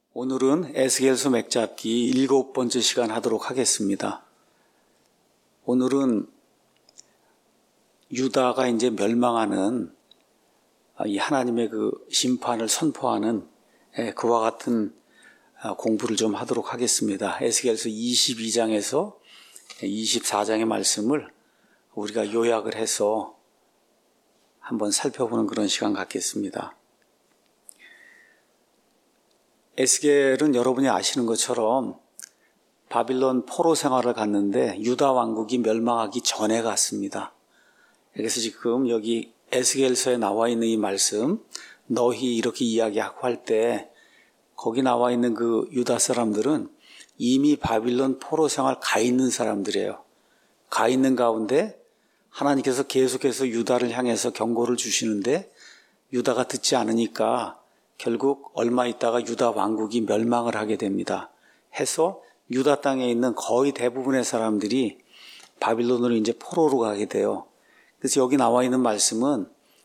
오늘은 에스겔서 맥잡기 7번째 시간 하도록 하겠습니다. 오늘은 유다가 이제 멸망하는 이 하나님의 그 심판을 선포하는 그와 같은 공부를 좀 하도록 하겠습니다. 에스겔서 22장에서 24장의 말씀을 우리가 요약을 해서 한번 살펴보는 그런 시간 갖겠습니다. 에스겔은 여러분이 아시는 것처럼 바빌론 포로 생활을 갔는데 유다 왕국이 멸망하기 전에 갔습니다. 그래서 지금 여기 에스겔서에 나와 있는 이 말씀, 너희 이렇게 이야기하고 할 때 거기 나와 있는 그 유다 사람들은 이미 바빌론 포로 생활 가 있는 사람들이에요. 가 있는 가운데 하나님께서 계속해서 유다를 향해서 경고를 주시는데 유다가 듣지 않으니까 결국 얼마 있다가 유다 왕국이 멸망을 하게 됩니다. 해서 유다 땅에 있는 거의 대부분의 사람들이 바빌론으로 이제 포로로 가게 돼요. 그래서 여기 나와 있는 말씀은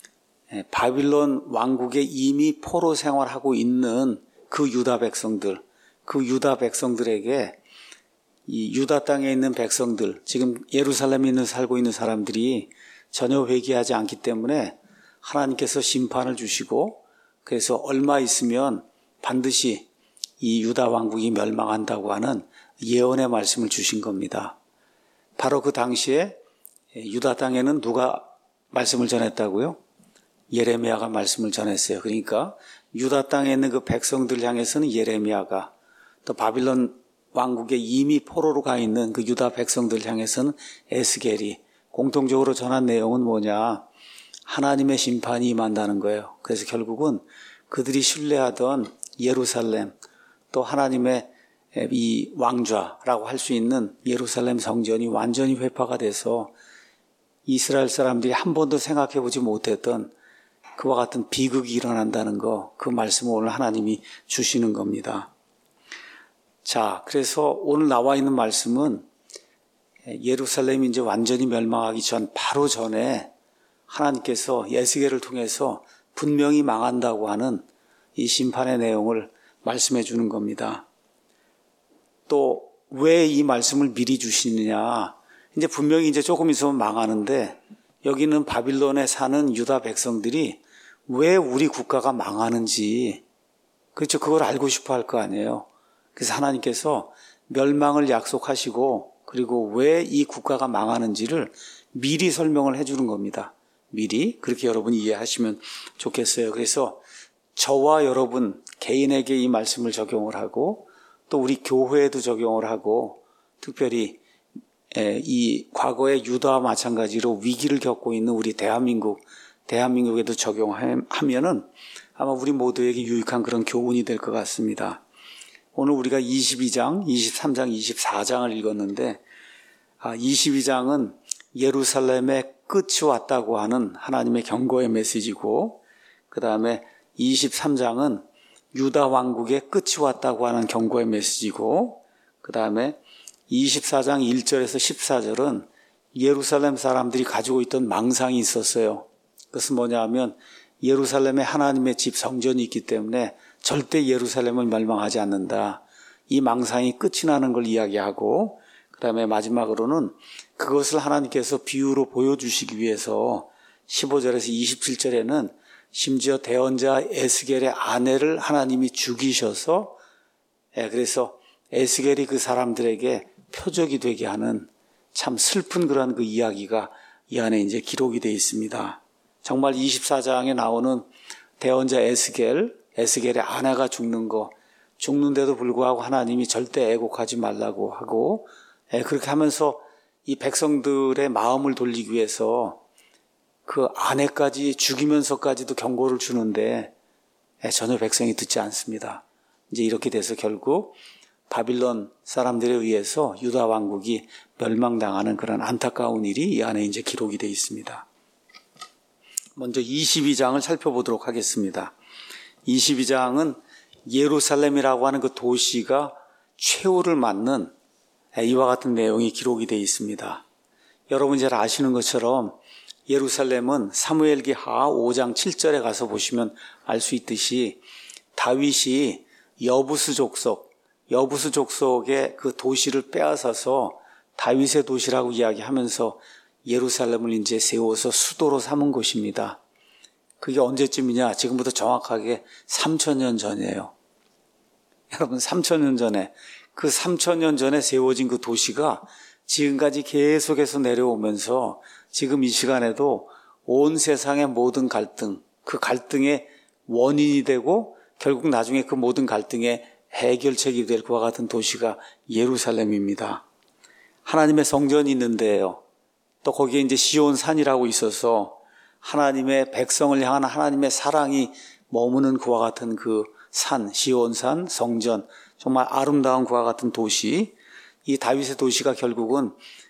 바빌론 왕국에 이미 포로 생활하고 있는 그 유다 백성들, 그 유다 백성들에게 이 유다 땅에 있는 백성들, 지금 예루살렘에 있는 살고 있는 사람들이 전혀 회개하지 않기 때문에 하나님께서 심판을 주시고 그래서 얼마 있으면 반드시 이 유다 왕국이 멸망한다고 하는 예언의 말씀을 주신 겁니다. 바로 그 당시에 유다 땅에는 누가 말씀을 전했다고요? 예레미야가 말씀을 전했어요. 그러니까 유다 땅에 있는 그 백성들 향해서는 예레미야가, 또 바빌론 왕국에 이미 포로로 가 있는 그 유다 백성들 향해서는 에스겔이 공통적으로 전한 내용은 뭐냐? 하나님의 심판이 임한다는 거예요. 그래서 결국은 그들이 신뢰하던 예루살렘, 또 하나님의 이 왕좌라고 할 수 있는 예루살렘 성전이 완전히 회파가 돼서 이스라엘 사람들이 한 번도 생각해 보지 못했던 그와 같은 비극이 일어난다는 거, 그 말씀을 오늘 하나님이 주시는 겁니다. 자, 그래서 오늘 나와 있는 말씀은 예루살렘이 이제 완전히 멸망하기 전 바로 전에 하나님께서 에스겔을 통해서 분명히 망한다고 하는 이 심판의 내용을 말씀해 주는 겁니다. 또 왜 이 말씀을 미리 주시느냐? 이제 분명히 이제 조금 있으면 망하는데 여기는 바빌론에 사는 유다 백성들이 왜 우리 국가가 망하는지, 그렇죠? 그걸 알고 싶어 할 거 아니에요. 그래서 하나님께서 멸망을 약속하시고 그리고 왜 이 국가가 망하는지를 미리 설명을 해 주는 겁니다. 미리. 그렇게 여러분이 이해하시면 좋겠어요. 그래서 저와 여러분 개인에게 이 말씀을 적용을 하고 또 우리 교회에도 적용을 하고 특별히 이 과거의 유다와 마찬가지로 위기를 겪고 있는 우리 대한민국에도 적용하면은 아마 우리 모두에게 유익한 그런 교훈이 될 것 같습니다. 오늘 우리가 22장, 23장, 24장을 읽었는데 22장은 예루살렘의 끝이 왔다고 하는 하나님의 경고의 메시지고 그 다음에 23장은 유다 왕국의 끝이 왔다고 하는 경고의 메시지고 그 다음에 24장 1절에서 14절은 예루살렘 사람들이 가지고 있던 망상이 있었어요. 그것은 뭐냐 하면 예루살렘에 하나님의 집 성전이 있기 때문에 절대 예루살렘을 멸망하지 않는다. 이 망상이 끝이 나는 걸 이야기하고 그 다음에 마지막으로는 그것을 하나님께서 비유로 보여주시기 위해서 15절에서 27절에는 심지어 대언자 에스겔의 아내를 하나님이 죽이셔서 그래서 에스겔이 그 사람들에게 표적이 되게 하는 참 슬픈 그런 그 이야기가 이 안에 이제 기록이 되어 있습니다. 정말 24장에 나오는 대언자 에스겔의 아내가 죽는데도 불구하고 하나님이 절대 애곡하지 말라고 하고 그렇게 하면서 이 백성들의 마음을 돌리기 위해서 그 아내까지 죽이면서까지도 경고를 주는데 전혀 백성이 듣지 않습니다. 이제 이렇게 돼서 결국 바빌론 사람들에 의해서 유다 왕국이 멸망당하는 그런 안타까운 일이 이 안에 이제 기록이 되어 있습니다. 먼저 22장을 살펴보도록 하겠습니다. 22장은 예루살렘이라고 하는 그 도시가 최후를 맞는 이와 같은 내용이 기록이 되어 있습니다. 여러분 잘 아시는 것처럼 예루살렘은 사무엘기 하 5장 7절에 가서 보시면 알 수 있듯이 다윗이 여부스 족속의 그 도시를 빼앗아서 다윗의 도시라고 이야기하면서 예루살렘을 이제 세워서 수도로 삼은 곳입니다. 그게 언제쯤이냐? 지금부터 정확하게 3000년 전이에요. 여러분, 3000년 전에, 그 3000년 전에 세워진 그 도시가 지금까지 계속해서 내려오면서 지금 이 시간에도 온 세상의 모든 갈등, 그 갈등의 원인이 되고 결국 나중에 그 모든 갈등의 해결책이 될 것과 같은 도시가 예루살렘입니다. 하나님의 성전이 있는데요. 또 거기에 이제 시온산이라고 있어서 하나님의 백성을 향한 하나님의 사랑이 머무는 그와 같은 그 산, 시온산, 성전, 정말 아름다운 그와 같은 도시, 이 다윗의 도시가 결국은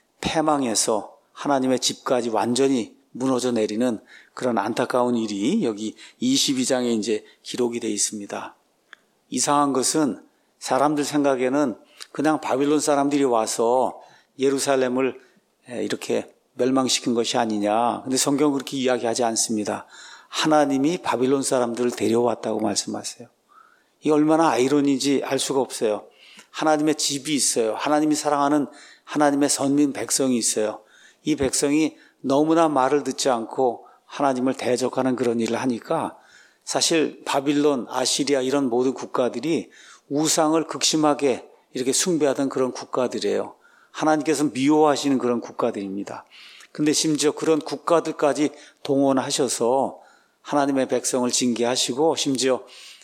패망해서 하나님의 집까지 완전히 무너져 내리는 그런 안타까운 일이 여기 22장에 이제 기록이 되어 있습니다. 이상한 것은 사람들 생각에는 그냥 바빌론 사람들이 와서 예루살렘을 이렇게 멸망시킨 것이 아니냐. 근데 성경은 그렇게 이야기하지 않습니다. 하나님이 바빌론 사람들을 데려왔다고 말씀하세요. 이게 얼마나 아이러니인지 알 수가 없어요. 하나님의 집이 있어요. 하나님이 사랑하는 하나님의 선민 백성이 있어요. 이 백성이 너무나 말을 듣지 않고 하나님을 대적하는 그런 일을 하니까 사실 바빌론, 아시리아 이런 모든 국가들이 우상을 극심하게 이렇게 숭배하던 그런 국가들이에요. 하나님께서 미워하시는 그런 국가들입니다. 근데 심지어 그런 국가들까지 동원하셔서 하나님의 백성을 징계하시고 심지어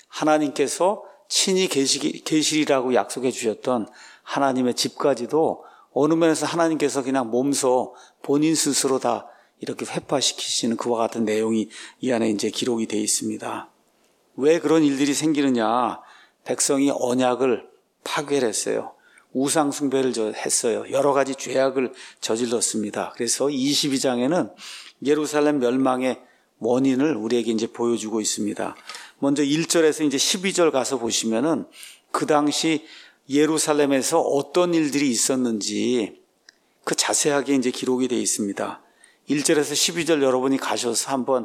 하나님께서 친히 계시리라고 약속해 주셨던 하나님의 집까지도 어느 면에서 하나님께서 그냥 몸소 본인 스스로 다 이렇게 회파시키시는 그와 같은 내용이 이 안에 이제 기록이 되어 있습니다. 왜 그런 일들이 생기느냐? 백성이 언약을 파괴를 했어요. 우상 숭배를 했어요. 여러 가지 죄악을 저질렀습니다. 그래서 22장에는 예루살렘 멸망의 원인을 우리에게 이제 보여주고 있습니다. 먼저 1절에서 이제 12절 가서 보시면은 그 당시 예루살렘에서 어떤 일들이 있었는지 그 자세하게 이제 기록이 되어 있습니다. 1절에서 12절 여러분이 가셔서 한번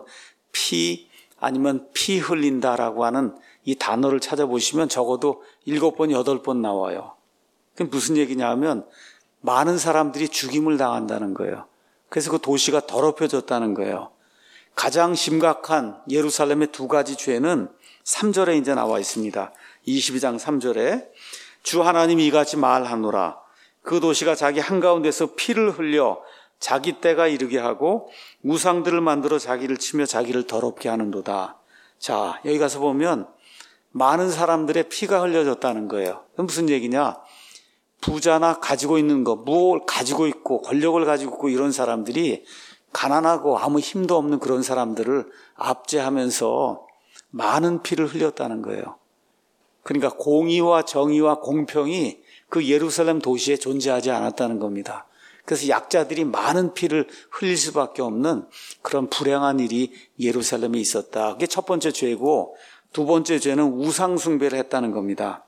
피 아니면 피 흘린다라고 하는 이 단어를 찾아보시면 적어도 7번, 8번 나와요. 그게 무슨 얘기냐 하면 많은 사람들이 죽임을 당한다는 거예요. 그래서 그 도시가 더럽혀졌다는 거예요. 가장 심각한 예루살렘의 두 가지 죄는 3절에 이제 나와 있습니다. 22장 3절에 주 하나님이 이같이 말하노라. 그 도시가 자기 한가운데서 피를 흘려 자기 때가 이르게 하고 우상들을 만들어 자기를 치며 자기를 더럽게 하는도다. 자, 여기 가서 보면 많은 사람들의 피가 흘려졌다는 거예요. 무슨 얘기냐? 부자나 가지고 있는 거, 뭘 가지고 있고 권력을 가지고 있고 이런 사람들이 가난하고 아무 힘도 없는 그런 사람들을 압제하면서 많은 피를 흘렸다는 거예요. 그러니까 공의와 정의와 공평이 그 예루살렘 도시에 존재하지 않았다는 겁니다. 그래서 약자들이 많은 피를 흘릴 수밖에 없는 그런 불행한 일이 예루살렘에 있었다. 그게 첫 번째 죄고, 두 번째 죄는 우상 숭배를 했다는 겁니다.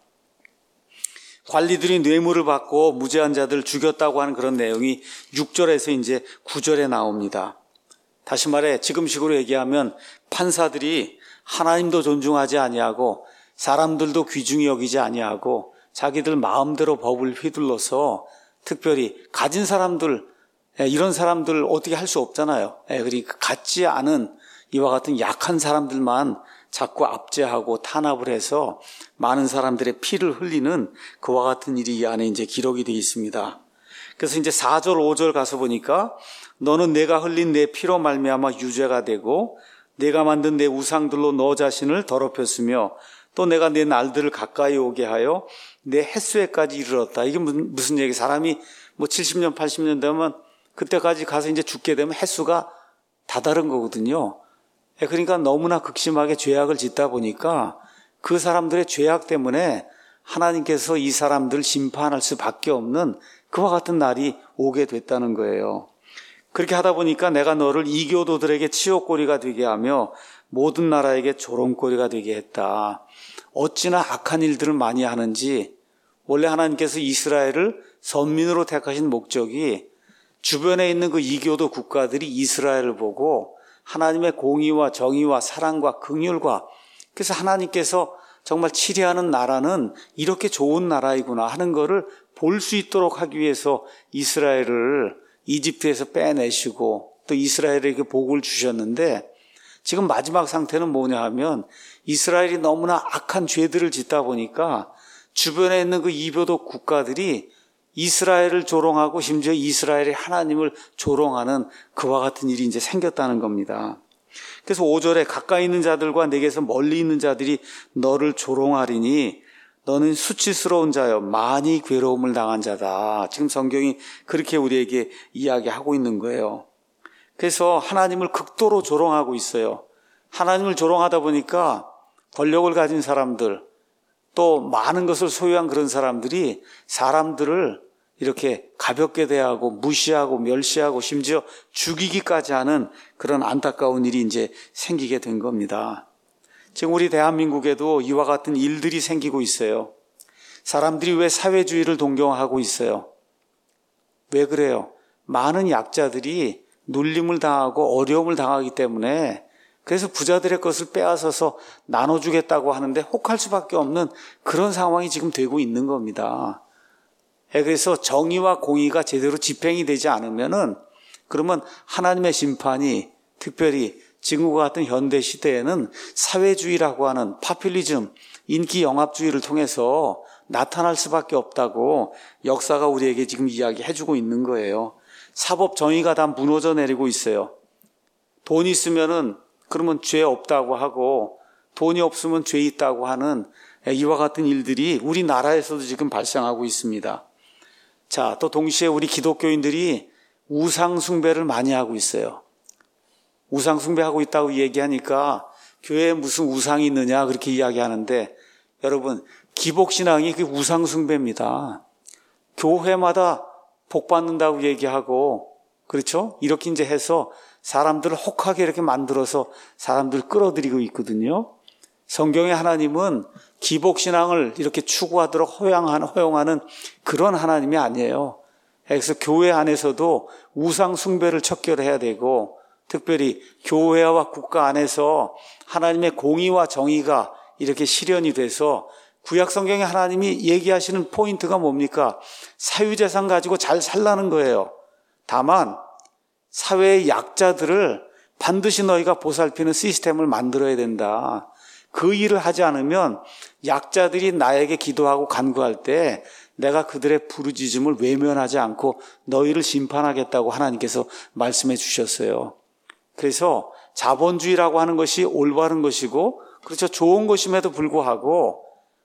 관리들이 뇌물을 받고 무죄한 자들 죽였다고 하는 그런 내용이 6절에서 이제 9절에 나옵니다. 다시 말해 지금식으로 얘기하면 판사들이 하나님도 존중하지 아니하고 사람들도 귀중히 여기지 아니하고 자기들 마음대로 법을 휘둘러서 특별히 가진 사람들, 이런 사람들 어떻게 할 수 없잖아요. 그러니까 갖지 않은 이와 같은 약한 사람들만 자꾸 압제하고 탄압을 해서 많은 사람들의 피를 흘리는 그와 같은 일이 이 안에 이제 기록이 되어 있습니다. 그래서 이제 4절, 5절 가서 보니까 너는 내가 흘린 내 피로 말미암아 유죄가 되고 내가 만든 내 우상들로 너 자신을 더럽혔으며 또 내가 내 날들을 가까이 오게 하여 내 햇수에까지 이르렀다. 이게 무슨 얘기? 사람이 뭐 70년, 80년 되면 그때까지 가서 이제 죽게 되면 햇수가 다다른 거거든요. 그러니까 너무나 극심하게 죄악을 짓다 보니까 그 사람들의 죄악 때문에 하나님께서 이 사람들을 심판할 수밖에 없는 그와 같은 날이 오게 됐다는 거예요. 그렇게 하다 보니까 내가 너를 이교도들에게 치욕거리가 되게 하며 모든 나라에게 조롱거리가 되게 했다. 어찌나 악한 일들을 많이 하는지, 원래 하나님께서 이스라엘을 선민으로 택하신 목적이 주변에 있는 그 이교도 국가들이 이스라엘을 보고 하나님의 공의와 정의와 사랑과 긍휼과, 그래서 하나님께서 정말 치리하는 나라는 이렇게 좋은 나라이구나 하는 것을 볼 수 있도록 하기 위해서 이스라엘을 이집트에서 빼내시고 또 이스라엘에게 복을 주셨는데, 지금 마지막 상태는 뭐냐 하면 이스라엘이 너무나 악한 죄들을 짓다 보니까 주변에 있는 그 이교도 국가들이 이스라엘을 조롱하고 심지어 이스라엘의 하나님을 조롱하는 그와 같은 일이 이제 생겼다는 겁니다. 그래서 5절에 가까이 있는 자들과 내게서 멀리 있는 자들이 너를 조롱하리니 너는 수치스러운 자여 많이 괴로움을 당한 자다. 지금 성경이 그렇게 우리에게 이야기하고 있는 거예요. 그래서 하나님을 극도로 조롱하고 있어요. 하나님을 조롱하다 보니까 권력을 가진 사람들, 또 많은 것을 소유한 그런 사람들이 사람들을 이렇게 가볍게 대하고 무시하고 멸시하고 심지어 죽이기까지 하는 그런 안타까운 일이 이제 생기게 된 겁니다. 지금 우리 대한민국에도 이와 같은 일들이 생기고 있어요. 사람들이 왜 사회주의를 동경하고 있어요? 왜 그래요? 많은 약자들이 눌림을 당하고 어려움을 당하기 때문에, 그래서 부자들의 것을 빼앗아서 나눠주겠다고 하는데 혹할 수밖에 없는 그런 상황이 지금 되고 있는 겁니다. 그래서 정의와 공의가 제대로 집행이 되지 않으면은, 그러면 하나님의 심판이 특별히 지금과 같은 현대 시대에는 사회주의라고 하는 파퓰리즘, 인기 영합주의를 통해서 나타날 수밖에 없다고 역사가 우리에게 지금 이야기해주고 있는 거예요. 사법 정의가 다 무너져 내리고 있어요. 돈 있으면은 그러면 죄 없다고 하고 돈이 없으면 죄 있다고 하는 이와 같은 일들이 우리나라에서도 지금 발생하고 있습니다. 자, 또 동시에 우리 기독교인들이 우상 숭배를 많이 하고 있어요. 우상 숭배하고 있다고 얘기하니까 교회에 무슨 우상이 있느냐 그렇게 이야기하는데, 여러분 기복신앙이 그 우상 숭배입니다. 교회마다 복 받는다고 얘기하고, 그렇죠? 이렇게 이제 해서 사람들을 혹하게 이렇게 만들어서 사람들을 끌어들이고 있거든요. 성경의 하나님은 기복신앙을 이렇게 추구하도록 허용하는 그런 하나님이 아니에요. 그래서 교회 안에서도 우상 숭배를 척결해야 되고, 특별히 교회와 국가 안에서 하나님의 공의와 정의가 이렇게 실현이 돼서, 구약 성경에 하나님이 얘기하시는 포인트가 뭡니까? 사유재산 가지고 잘 살라는 거예요. 다만 사회의 약자들을 반드시 너희가 보살피는 시스템을 만들어야 된다. 그 일을 하지 않으면 약자들이 나에게 기도하고 간구할 때 내가 그들의 부르짖음을 외면하지 않고 너희를 심판하겠다고 하나님께서 말씀해 주셨어요. 그래서 자본주의라고 하는 것이 올바른 것이고, 그렇죠, 좋은 것임에도 불구하고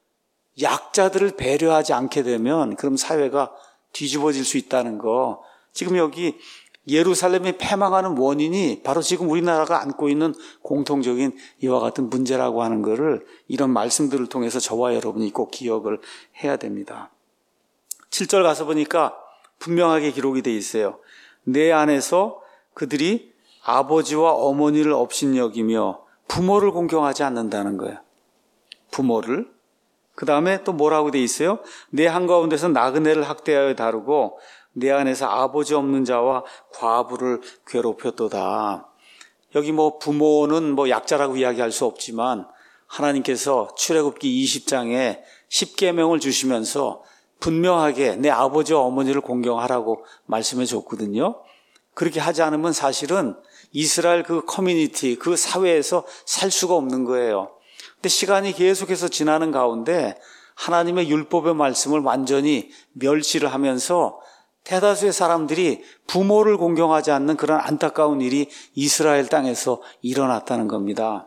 약자들을 배려하지 않게 되면 그럼 사회가 뒤집어질 수 있다는 거. 지금 여기 예루살렘이 패망하는 원인이 바로 지금 우리나라가 안고 있는 공통적인 이와 같은 문제라고 하는 것을 이런 말씀들을 통해서 저와 여러분이 꼭 기억을 해야 됩니다. 7절 가서 보니까 분명하게 기록이 되어 있어요. 내 안에서 그들이 아버지와 어머니를 업신여기며 부모를 공경하지 않는다는 거예요. 부모를. 그 다음에 또 뭐라고 돼 있어요? 내 한가운데서 나그네를 학대하여 다루고 내 안에서 아버지 없는 자와 과부를 괴롭혔도다. 여기 뭐 부모는 뭐 약자라고 이야기할 수 없지만 하나님께서 출애굽기 20장에 10계명을 주시면서 분명하게 내 아버지와 어머니를 공경하라고 말씀해 줬거든요. 그렇게 하지 않으면 사실은 이스라엘 그 커뮤니티, 그 사회에서 살 수가 없는 거예요. 근데 시간이 계속해서 지나는 가운데 하나님의 율법의 말씀을 완전히 멸시를 하면서 대다수의 사람들이 부모를 공경하지 않는 그런 안타까운 일이 이스라엘 땅에서 일어났다는 겁니다.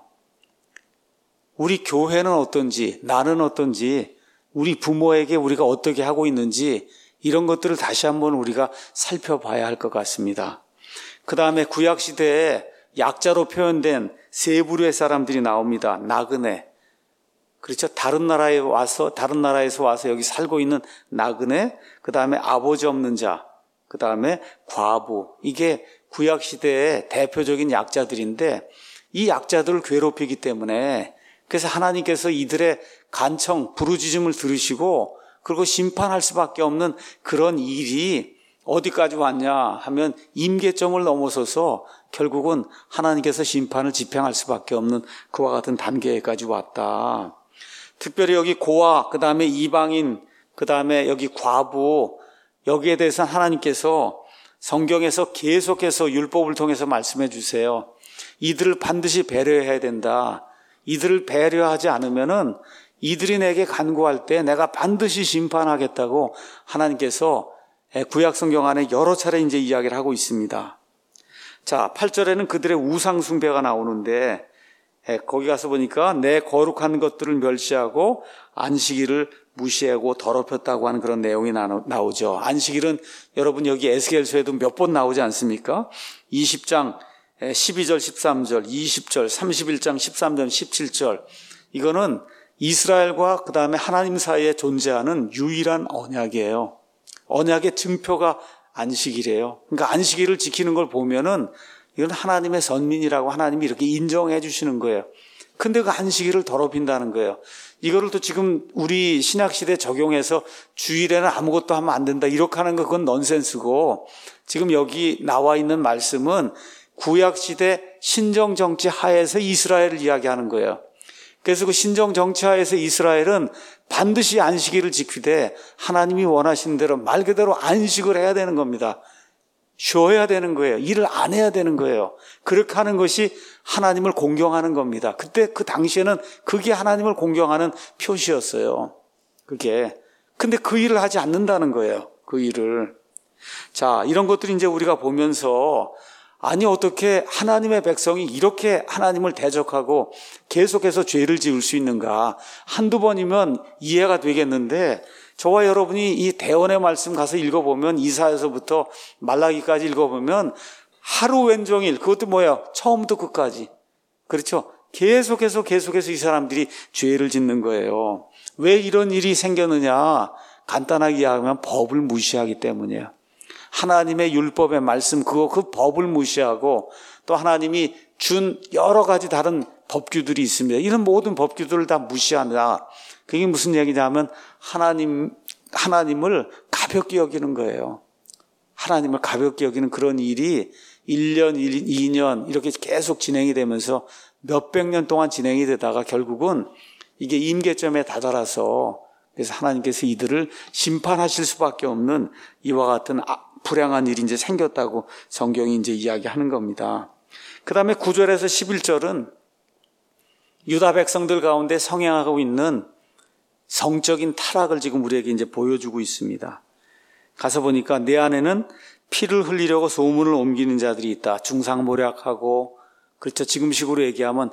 우리 교회는 어떤지, 나는 어떤지, 우리 부모에게 우리가 어떻게 하고 있는지 이런 것들을 다시 한번 우리가 살펴봐야 할 것 같습니다. 그 다음에 구약시대에 약자로 표현된 세 부류의 사람들이 나옵니다. 나그네. 그렇죠. 다른 나라에서 와서 여기 살고 있는 나그네. 그 다음에 아버지 없는 자. 그 다음에 과부. 이게 구약시대의 대표적인 약자들인데 이 약자들을 괴롭히기 때문에 그래서 하나님께서 이들의 간청, 부르짖음을 들으시고 그리고 심판할 수밖에 없는 그런 일이 어디까지 왔냐 하면 임계점을 넘어서서 결국은 하나님께서 심판을 집행할 수밖에 없는 그와 같은 단계까지 왔다. 특별히 여기 고아, 그 다음에 이방인, 그 다음에 여기 과부, 여기에 대해서 하나님께서 성경에서 계속해서 율법을 통해서 말씀해 주세요. 이들을 반드시 배려해야 된다. 이들을 배려하지 않으면은 이들이 내게 간구할 때 내가 반드시 심판하겠다고 하나님께서 구약 성경 안에 여러 차례 이제 이야기를 하고 있습니다. 자, 8절에는 그들의 우상 숭배가 나오는데 거기 가서 보니까 내 거룩한 것들을 멸시하고 안식일을 무시하고 더럽혔다고 하는 그런 내용이 나오죠. 안식일은 여러분 여기 에스겔서에도 몇 번 나오지 않습니까? 20장 12절, 13절, 20절, 31장 13절, 17절. 이거는 이스라엘과 그 다음에 하나님 사이에 존재하는 유일한 언약이에요. 언약의 증표가 안식일이에요. 그러니까 안식일을 지키는 걸 보면은 이건 하나님의 선민이라고 하나님이 이렇게 인정해 주시는 거예요. 근데 그 안식일을 더럽힌다는 거예요. 이거를 또 지금 우리 신약시대에 적용해서 주일에는 아무것도 하면 안 된다 이렇게 하는 거 그건 넌센스고, 지금 여기 나와 있는 말씀은 구약시대 신정정치 하에서 이스라엘을 이야기하는 거예요. 그래서 그 신정정치 하에서 이스라엘은 반드시 안식일을 지키되 하나님이 원하시는 대로 말 그대로 안식을 해야 되는 겁니다. 쉬어야 되는 거예요. 일을 안 해야 되는 거예요. 그렇게 하는 것이 하나님을 공경하는 겁니다. 그때 그 당시에는 그게 하나님을 공경하는 표시였어요. 그게. 근데 그 일을 하지 않는다는 거예요. 그 일을. 자, 이런 것들이 이제 우리가 보면서 아니 어떻게 하나님의 백성이 이렇게 하나님을 대적하고 계속해서 죄를 지을 수 있는가. 한두 번이면 이해가 되겠는데 저와 여러분이 이 대언의 말씀 가서 읽어보면 이사야서부터 말라기까지 읽어보면 하루 왼종일, 그것도 뭐예요? 처음부터 끝까지. 그렇죠? 계속해서 이 사람들이 죄를 짓는 거예요. 왜 이런 일이 생겼느냐? 간단하게 이야기하면 법을 무시하기 때문이에요. 하나님의 율법의 말씀, 그 법을 무시하고 또 하나님이 준 여러 가지 다른 법규들이 있습니다. 이런 모든 법규들을 다 무시한다. 그게 무슨 얘기냐면 하나님을 가볍게 여기는 거예요. 하나님을 가볍게 여기는 그런 일이 1년, 2년 이렇게 계속 진행이 되면서 몇백 년 동안 진행이 되다가 결국은 이게 임계점에 다다라서 그래서 하나님께서 이들을 심판하실 수밖에 없는 이와 같은 불행한 일이 이제 생겼다고 성경이 이제 이야기하는 겁니다. 그 다음에 9절에서 11절은 유다 백성들 가운데 성행하고 있는 성적인 타락을 지금 우리에게 이제 보여주고 있습니다. 가서 보니까 내 안에는 피를 흘리려고 소문을 옮기는 자들이 있다. 중상모략하고, 그렇죠. 지금식으로 얘기하면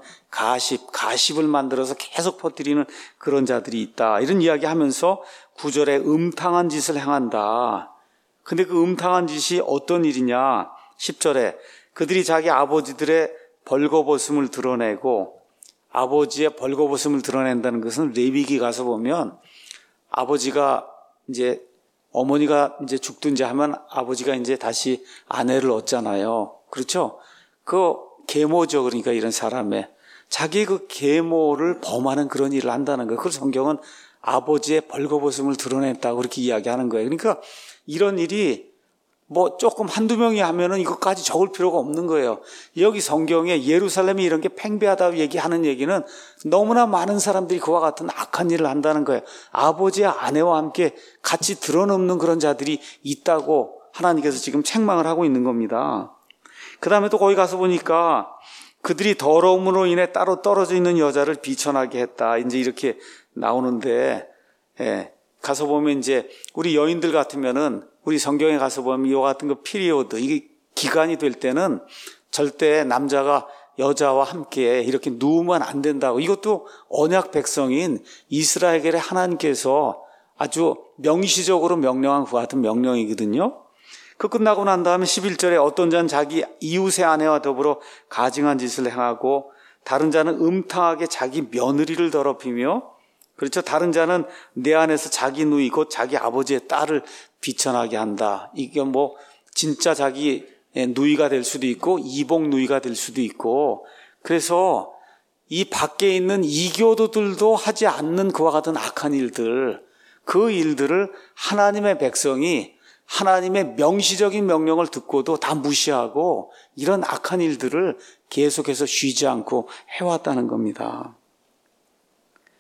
가십을 만들어서 계속 퍼뜨리는 그런 자들이 있다. 이런 이야기 하면서 9절에 음탕한 짓을 행한다. 근데 그 음탕한 짓이 어떤 일이냐? 10절에 그들이 자기 아버지들의 벌거벗음을 드러내고, 아버지의 벌거벗음을 드러낸다는 것은 레위기 가서 보면 아버지가 이제 어머니가 이제 죽든지 하면 아버지가 이제 다시 아내를 얻잖아요. 그렇죠? 그 계모죠. 그러니까 이런 사람의 자기 그 계모를 범하는 그런 일을 한다는 거예요. 그래서 성경은 아버지의 벌거벗음을 드러냈다고 그렇게 이야기하는 거예요. 그러니까 이런 일이 뭐 조금 한두 명이 하면은 이것까지 적을 필요가 없는 거예요. 여기 성경에 예루살렘이 이런 게 팽배하다고 얘기하는 얘기는 너무나 많은 사람들이 그와 같은 악한 일을 한다는 거예요. 아버지의 아내와 함께 같이 드러넘는 그런 자들이 있다고 하나님께서 지금 책망을 하고 있는 겁니다. 그 다음에 또 거기 가서 보니까 그들이 더러움으로 인해 따로 떨어져 있는 여자를 비천하게 했다. 이제 이렇게 나오는데, 가서 보면 이제 우리 여인들 같으면은 우리 성경에 가서 보면 이와 같은 그 피리오드, 이게 기간이 될 때는 절대 남자가 여자와 함께 이렇게 누우면 안 된다고. 이것도 언약 백성인 이스라엘의 하나님께서 아주 명시적으로 명령한 그 같은 명령이거든요. 그 끝나고 난 다음에 11절에 어떤 자는 자기 이웃의 아내와 더불어 가증한 짓을 행하고, 다른 자는 음탕하게 자기 며느리를 더럽히며, 그렇죠. 다른 자는 내 안에서 자기 누이 곧 자기 아버지의 딸을 비천하게 한다. 이게 뭐 진짜 자기 누이가 될 수도 있고 이복 누이가 될 수도 있고, 그래서 이 밖에 있는 이교도들도 하지 않는 그와 같은 악한 일들, 그 일들을 하나님의 백성이 하나님의 명시적인 명령을 듣고도 다 무시하고 이런 악한 일들을 계속해서 쉬지 않고 해왔다는 겁니다.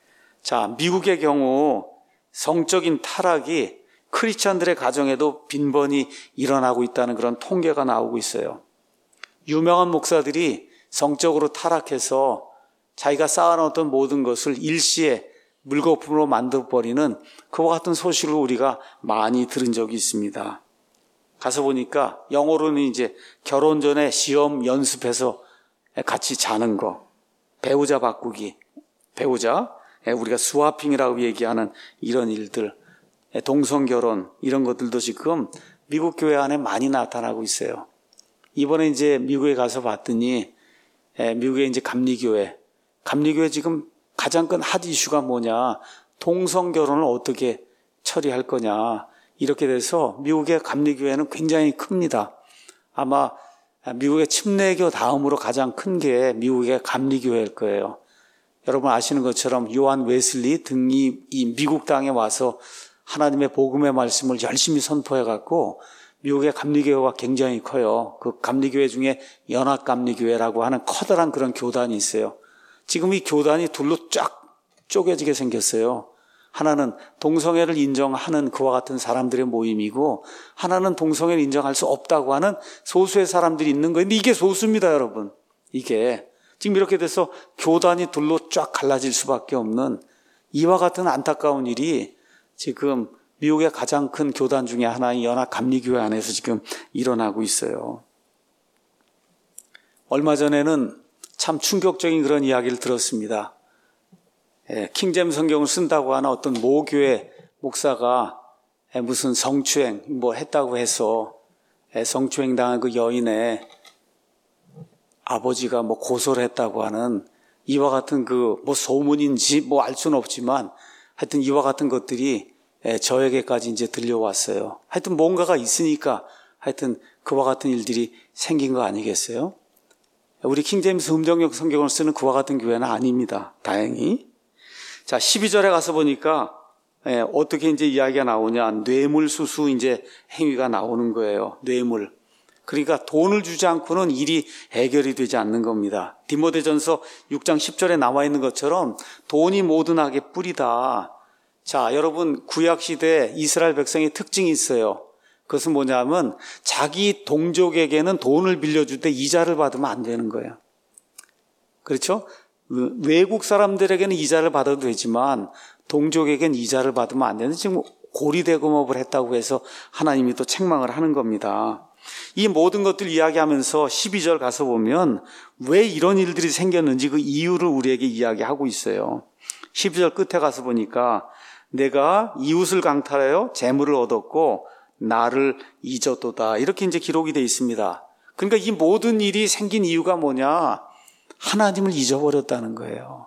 자, 미국의 경우 성적인 타락이 크리스찬들의 가정에도 빈번히 일어나고 있다는 그런 통계가 나오고 있어요. 유명한 목사들이 성적으로 타락해서 자기가 쌓아놓았던 모든 것을 일시에 물거품으로 만들어버리는 그와 같은 소식을 우리가 많이 들은 적이 있습니다. 가서 보니까 영어로는 이제 결혼 전에 시험 연습해서 같이 자는 거, 배우자 바꾸기, 우리가 스와핑이라고 얘기하는 이런 일들, 동성결혼 이런 것들도 지금 미국 교회 안에 많이 나타나고 있어요. 이번에 이제 미국에 가서 봤더니 미국의 이제 감리교회 지금 가장 큰 핫 이슈가 뭐냐, 동성결혼을 어떻게 처리할 거냐, 이렇게 돼서 미국의 감리교회는 굉장히 큽니다. 아마 미국의 침례교 다음으로 가장 큰 게 미국의 감리교회일 거예요. 여러분 아시는 것처럼 요한 웨슬리 등이 이 미국 땅에 와서 하나님의 복음의 말씀을 열심히 선포해갖고 미국의 감리교회가 굉장히 커요. 그 감리교회 중에 연합감리교회라고 하는 커다란 그런 교단이 있어요. 지금 이 교단이 둘로 쫙 쪼개지게 생겼어요. 하나는 동성애를 인정하는 그와 같은 사람들의 모임이고, 하나는 동성애를 인정할 수 없다고 하는 소수의 사람들이 있는 거예요. 근데 이게 소수입니다, 여러분. 이게 지금 이렇게 돼서 교단이 둘로 쫙 갈라질 수밖에 없는 이와 같은 안타까운 일이 지금 미국의 가장 큰 교단 중에 하나인 연합감리교회 안에서 지금 일어나고 있어요. 얼마 전에는 참 충격적인 그런 이야기를 들었습니다. 킹제임스 성경을 쓴다고 하는 어떤 모교회 목사가 무슨 성추행 했다고 해서 성추행 당한 그 여인의 아버지가 고소를 했다고 하는 이와 같은 소문인지 알 수는 없지만 하여튼 이와 같은 것들이 저에게까지 이제 들려왔어요. 하여튼 뭔가가 있으니까 하여튼 그와 같은 일들이 생긴 거 아니겠어요? 우리 킹제임스 음정역 성경을 쓰는 그와 같은 교회는 아닙니다. 다행히. 자, 12절에 가서 보니까 어떻게 이제 이야기가 나오냐, 뇌물수수 이제 행위가 나오는 거예요. 뇌물. 그러니까 돈을 주지 않고는 일이 해결이 되지 않는 겁니다. 디모데전서 6장 10절에 나와 있는 것처럼 돈이 모든 악의 뿌리다. 자, 여러분 구약시대 이스라엘 백성의 특징이 있어요. 그것은 뭐냐면 자기 동족에게는 돈을 빌려줄 때 이자를 받으면 안 되는 거예요. 그렇죠? 외국 사람들에게는 이자를 받아도 되지만 동족에게는 이자를 받으면 안 되는, 지금 고리대금업을 했다고 해서 하나님이 또 책망을 하는 겁니다. 이 모든 것들 이야기하면서 12절 가서 보면 왜 이런 일들이 생겼는지 그 이유를 우리에게 이야기하고 있어요. 12절 끝에 가서 보니까 내가 이웃을 강탈하여 재물을 얻었고 나를 잊었도다, 이렇게 이제 기록이 되어 있습니다. 그러니까 이 모든 일이 생긴 이유가 뭐냐? 하나님을 잊어버렸다는 거예요.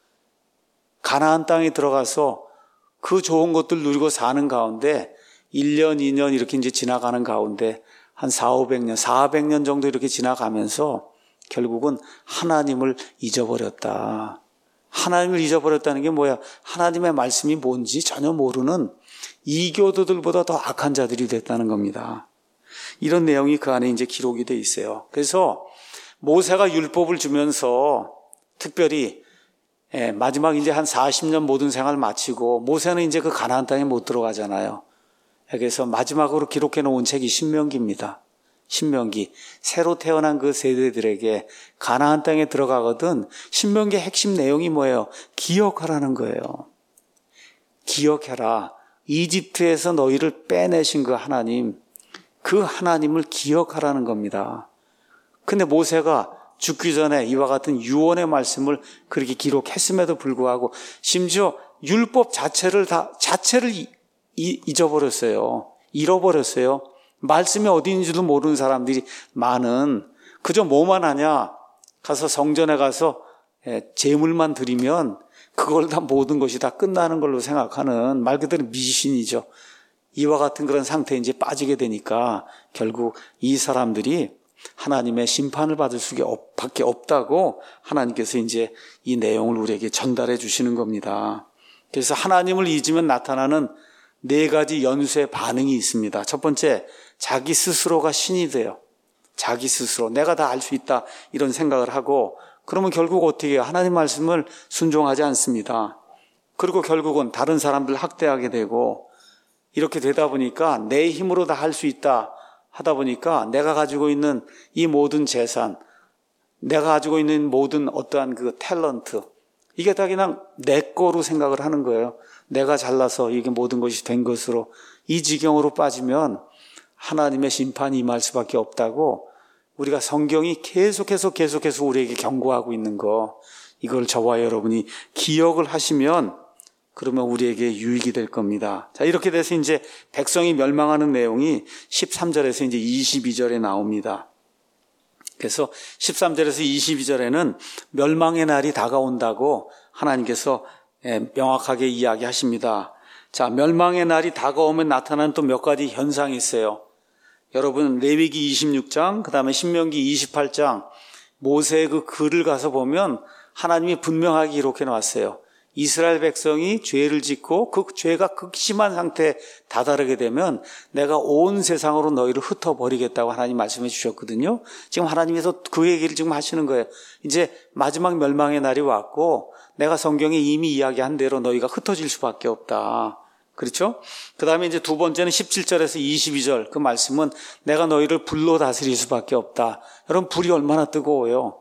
가나안 땅에 들어가서 그 좋은 것들 누리고 사는 가운데 1년, 2년 이렇게 이제 지나가는 가운데 한 400년 정도 이렇게 지나가면서 결국은 하나님을 잊어버렸다. 하나님을 잊어버렸다는 게 뭐야? 하나님의 말씀이 뭔지 전혀 모르는 이교도들보다 더 악한 자들이 됐다는 겁니다. 이런 내용이 그 안에 이제 기록이 돼 있어요. 그래서 모세가 율법을 주면서 특별히 마지막 이제 한 40년 모든 생활 마치고 모세는 이제 그 가나안 땅에 못 들어가잖아요. 그래서 마지막으로 기록해 놓은 책이 신명기입니다. 신명기. 새로 태어난 그 세대들에게 가나안 땅에 들어가거든 신명기의 핵심 내용이 뭐예요? 기억하라는 거예요. 기억해라. 이집트에서 너희를 빼내신 그 하나님, 그 하나님을 기억하라는 겁니다. 근데 모세가 죽기 전에 이와 같은 유언의 말씀을 그렇게 기록했음에도 불구하고 심지어 율법 자체를 잊어버렸어요. 잃어버렸어요. 말씀이 어디 있는지도 모르는 사람들이 많은, 그저 뭐만 하냐? 가서 성전에 가서 제물만 드리면 그걸 다 모든 것이 다 끝나는 걸로 생각하는 말 그대로 미신이죠. 이와 같은 그런 상태에 이제 빠지게 되니까 결국 이 사람들이 하나님의 심판을 받을 수밖에 없다고 하나님께서 이제 이 내용을 우리에게 전달해 주시는 겁니다. 그래서 하나님을 잊으면 나타나는 4가지 연쇄 반응이 있습니다. 첫 번째, 자기 스스로가 신이 돼요. 자기 스스로 내가 다 알 수 있다 이런 생각을 하고, 그러면 결국 어떻게 해요? 하나님 말씀을 순종하지 않습니다. 그리고 결국은 다른 사람들 학대하게 되고 이렇게 되다 보니까 내 힘으로 다 할 수 있다 하다 보니까 내가 가지고 있는 이 모든 재산, 내가 가지고 있는 모든 어떠한 그 탤런트, 이게 다 그냥 내 거로 생각을 하는 거예요. 내가 잘나서 이게 모든 것이 된 것으로. 이 지경으로 빠지면 하나님의 심판이 임할 수밖에 없다고 우리가 성경이 계속해서 우리에게 경고하고 있는 거, 이걸 저와 여러분이 기억을 하시면 그러면 우리에게 유익이 될 겁니다. 자, 이렇게 돼서 이제 백성이 멸망하는 내용이 13절에서 이제 22절에 나옵니다. 그래서 13절에서 22절에는 멸망의 날이 다가온다고 하나님께서 명확하게 이야기하십니다. 자, 멸망의 날이 다가오면 나타나는 또 몇 가지 현상이 있어요. 여러분, 레위기 26장, 그 다음에 신명기 28장, 모세의 그 글을 가서 보면 하나님이 분명하게 기록해 놨어요. 이스라엘 백성이 죄를 짓고 그 죄가 극심한 상태에 다다르게 되면 내가 온 세상으로 너희를 흩어버리겠다고 하나님 말씀해 주셨거든요. 지금 하나님께서 그 얘기를 지금 하시는 거예요. 이제 마지막 멸망의 날이 왔고 내가 성경에 이미 이야기한 대로 너희가 흩어질 수밖에 없다. 그렇죠? 그 다음에 이제 두 번째는 17절에서 22절 그 말씀은 내가 너희를 불로 다스릴 수밖에 없다. 여러분, 불이 얼마나 뜨거워요.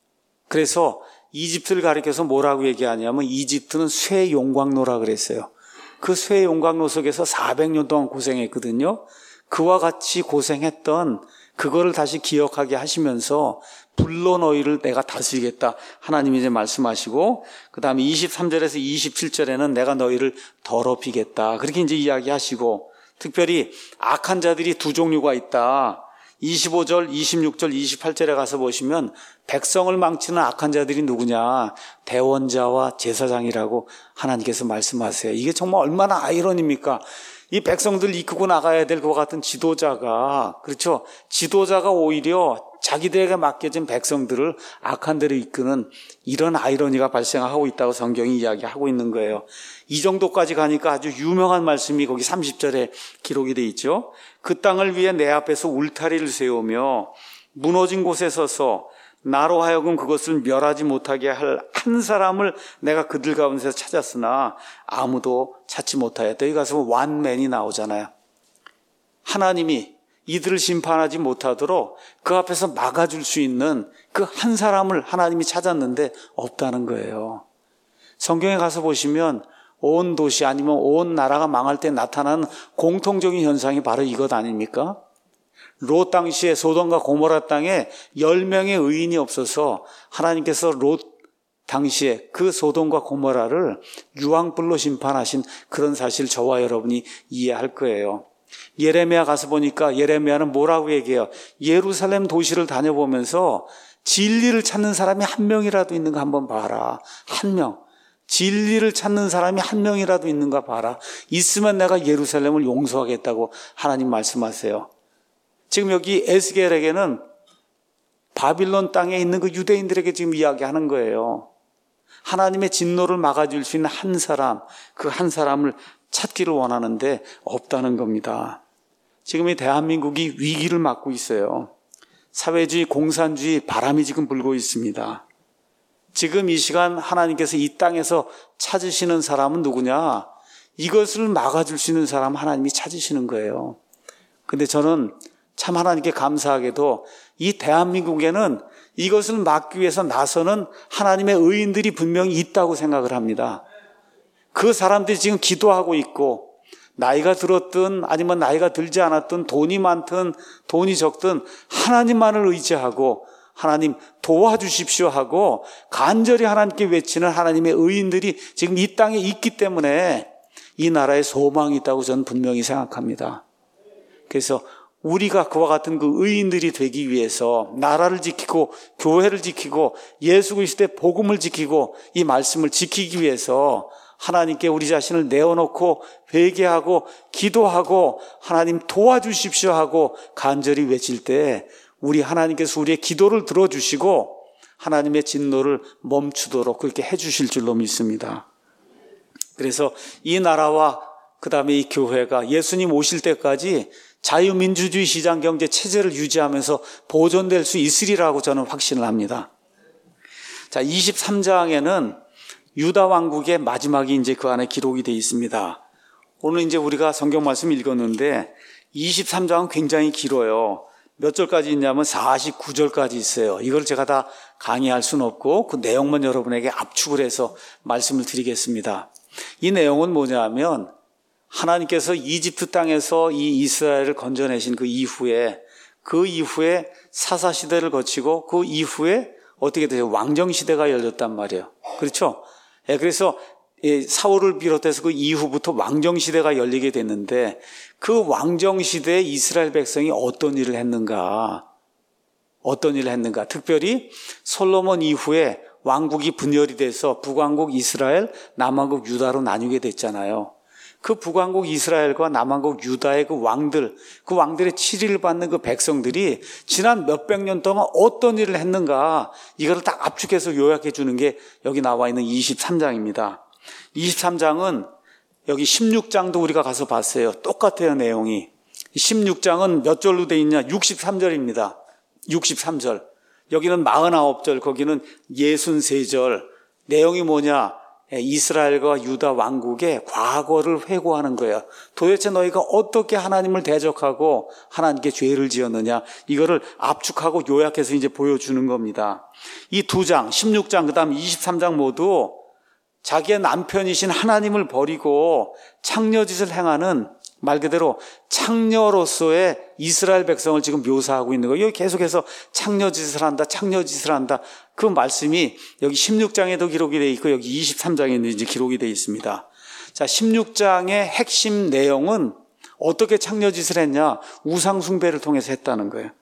그래서 이집트를 가리켜서 뭐라고 얘기하냐면 이집트는 쇠 용광로라 그랬어요. 그 쇠 용광로 속에서 400년 동안 고생했거든요. 그와 같이 고생했던 그거를 다시 기억하게 하시면서 불로 너희를 내가 다스리겠다. 하나님이 이제 말씀하시고 그 다음에 23절에서 27절에는 내가 너희를 더럽히겠다. 그렇게 이제 이야기하시고 특별히 악한 자들이 두 종류가 있다. 25절, 26절, 28절에 가서 보시면 백성을 망치는 악한 자들이 누구냐? 대원자와 제사장이라고 하나님께서 말씀하세요. 이게 정말 얼마나 아이러니입니까? 이 백성들 이끌고 나가야 될 것 같은 지도자가, 그렇죠? 지도자가 오히려 자기들에게 맡겨진 백성들을 악한 데로 이끄는 이런 아이러니가 발생하고 있다고 성경이 이야기하고 있는 거예요. 이 정도까지 가니까 아주 유명한 말씀이 거기 30절에 기록이 돼 있죠. 그 땅을 위해 내 앞에서 울타리를 세우며 무너진 곳에 서서 나로 하여금 그것을 멸하지 못하게 할 한 사람을 내가 그들 가운데서 찾았으나 아무도 찾지 못하였다. 여기 가서 완맨이 나오잖아요. 하나님이 이들을 심판하지 못하도록 그 앞에서 막아줄 수 있는 그 한 사람을 하나님이 찾았는데 없다는 거예요. 성경에 가서 보시면 온 도시 아니면 온 나라가 망할 때 나타나는 공통적인 현상이 바로 이것 아닙니까? 롯 당시에 소돔과 고모라 땅에 10명의 의인이 없어서 하나님께서 롯 당시에 그 소돔과 고모라를 유황불로 심판하신 그런 사실 저와 여러분이 이해할 거예요. 예레미야 가서 보니까 예레미야는 뭐라고 얘기해요? 예루살렘 도시를 다녀보면서 진리를 찾는 사람이 한 명이라도 있는가 한번 봐라. 한 명. 진리를 찾는 사람이 한 명이라도 있는가 봐라. 있으면 내가 예루살렘을 용서하겠다고 하나님 말씀하세요. 지금 여기 에스겔에게는 바빌론 땅에 있는 그 유대인들에게 지금 이야기하는 거예요. 하나님의 진노를 막아줄 수 있는 한 사람, 그 한 사람을 찾기를 원하는데 없다는 겁니다. 지금 이 대한민국이 위기를 맞고 있어요. 사회주의, 공산주의 바람이 지금 불고 있습니다. 지금 이 시간 하나님께서 이 땅에서 찾으시는 사람은 누구냐? 이것을 막아줄 수 있는 사람 하나님이 찾으시는 거예요. 근데 저는 참 하나님께 감사하게도 이 대한민국에는 이것을 막기 위해서 나서는 하나님의 의인들이 분명히 있다고 생각을 합니다. 그 사람들이 지금 기도하고 있고 나이가 들었든 아니면 나이가 들지 않았든 돈이 많든 돈이 적든 하나님만을 의지하고 하나님 도와주십시오 하고 간절히 하나님께 외치는 하나님의 의인들이 지금 이 땅에 있기 때문에 이 나라에 소망이 있다고 저는 분명히 생각합니다. 그래서 우리가 그와 같은 그 의인들이 되기 위해서 나라를 지키고 교회를 지키고 예수 그리스도의 복음을 지키고 이 말씀을 지키기 위해서 하나님께 우리 자신을 내어놓고 회개하고 기도하고 하나님 도와주십시오 하고 간절히 외칠 때 우리 하나님께서 우리의 기도를 들어주시고 하나님의 진노를 멈추도록 그렇게 해주실 줄로 믿습니다. 그래서 이 나라와 그 다음에 이 교회가 예수님 오실 때까지 자유민주주의 시장경제 체제를 유지하면서 보존될 수 있으리라고 저는 확신을 합니다. 자, 23장에는 유다 왕국의 마지막이 이제 그 안에 기록이 되어 있습니다. 오늘 이제 우리가 성경 말씀 읽었는데 23장은 굉장히 길어요. 몇 절까지 있냐면 49절까지 있어요. 이걸 제가 다 강의할 수는 없고 그 내용만 여러분에게 압축을 해서 말씀을 드리겠습니다. 이 내용은 뭐냐면 하나님께서 이집트 땅에서 이 이스라엘을 건져내신 그 이후에 사사시대를 거치고 그 이후에 어떻게 되죠? 왕정시대가 열렸단 말이에요. 그렇죠? 그래서 사울을 비롯해서 그 이후부터 왕정시대가 열리게 됐는데 그 왕정시대에 이스라엘 백성이 어떤 일을 했는가? 특별히 솔로몬 이후에 왕국이 분열이 돼서 북왕국 이스라엘, 남왕국 유다로 나뉘게 됐잖아요. 그 북왕국 이스라엘과 남왕국 유다의 그 왕들의 치리를 받는 그 백성들이 지난 몇백 년 동안 어떤 일을 했는가, 이거를 딱 압축해서 요약해 주는 게 여기 나와 있는 23장입니다. 23장은 여기 16장도 우리가 가서 봤어요. 똑같아요, 내용이. 16장은 몇 절로 돼 있냐? 63절입니다. 63절. 여기는 49절, 거기는 63절. 내용이 뭐냐? 이스라엘과 유다 왕국의 과거를 회고하는 거예요. 도대체 너희가 어떻게 하나님을 대적하고 하나님께 죄를 지었느냐, 이거를 압축하고 요약해서 이제 보여주는 겁니다. 이 두 장, 16장 그다음 23장 모두 자기의 남편이신 하나님을 버리고 창녀짓을 행하는, 말 그대로 창녀로서의 이스라엘 백성을 지금 묘사하고 있는 거예요. 여기 계속해서 창녀짓을 한다. 그 말씀이 여기 16장에도 기록이 되어 있고 여기 23장에도 이제 기록이 되어 있습니다. 자, 16장의 핵심 내용은 어떻게 창녀짓을 했냐? 우상숭배를 통해서 했다는 거예요.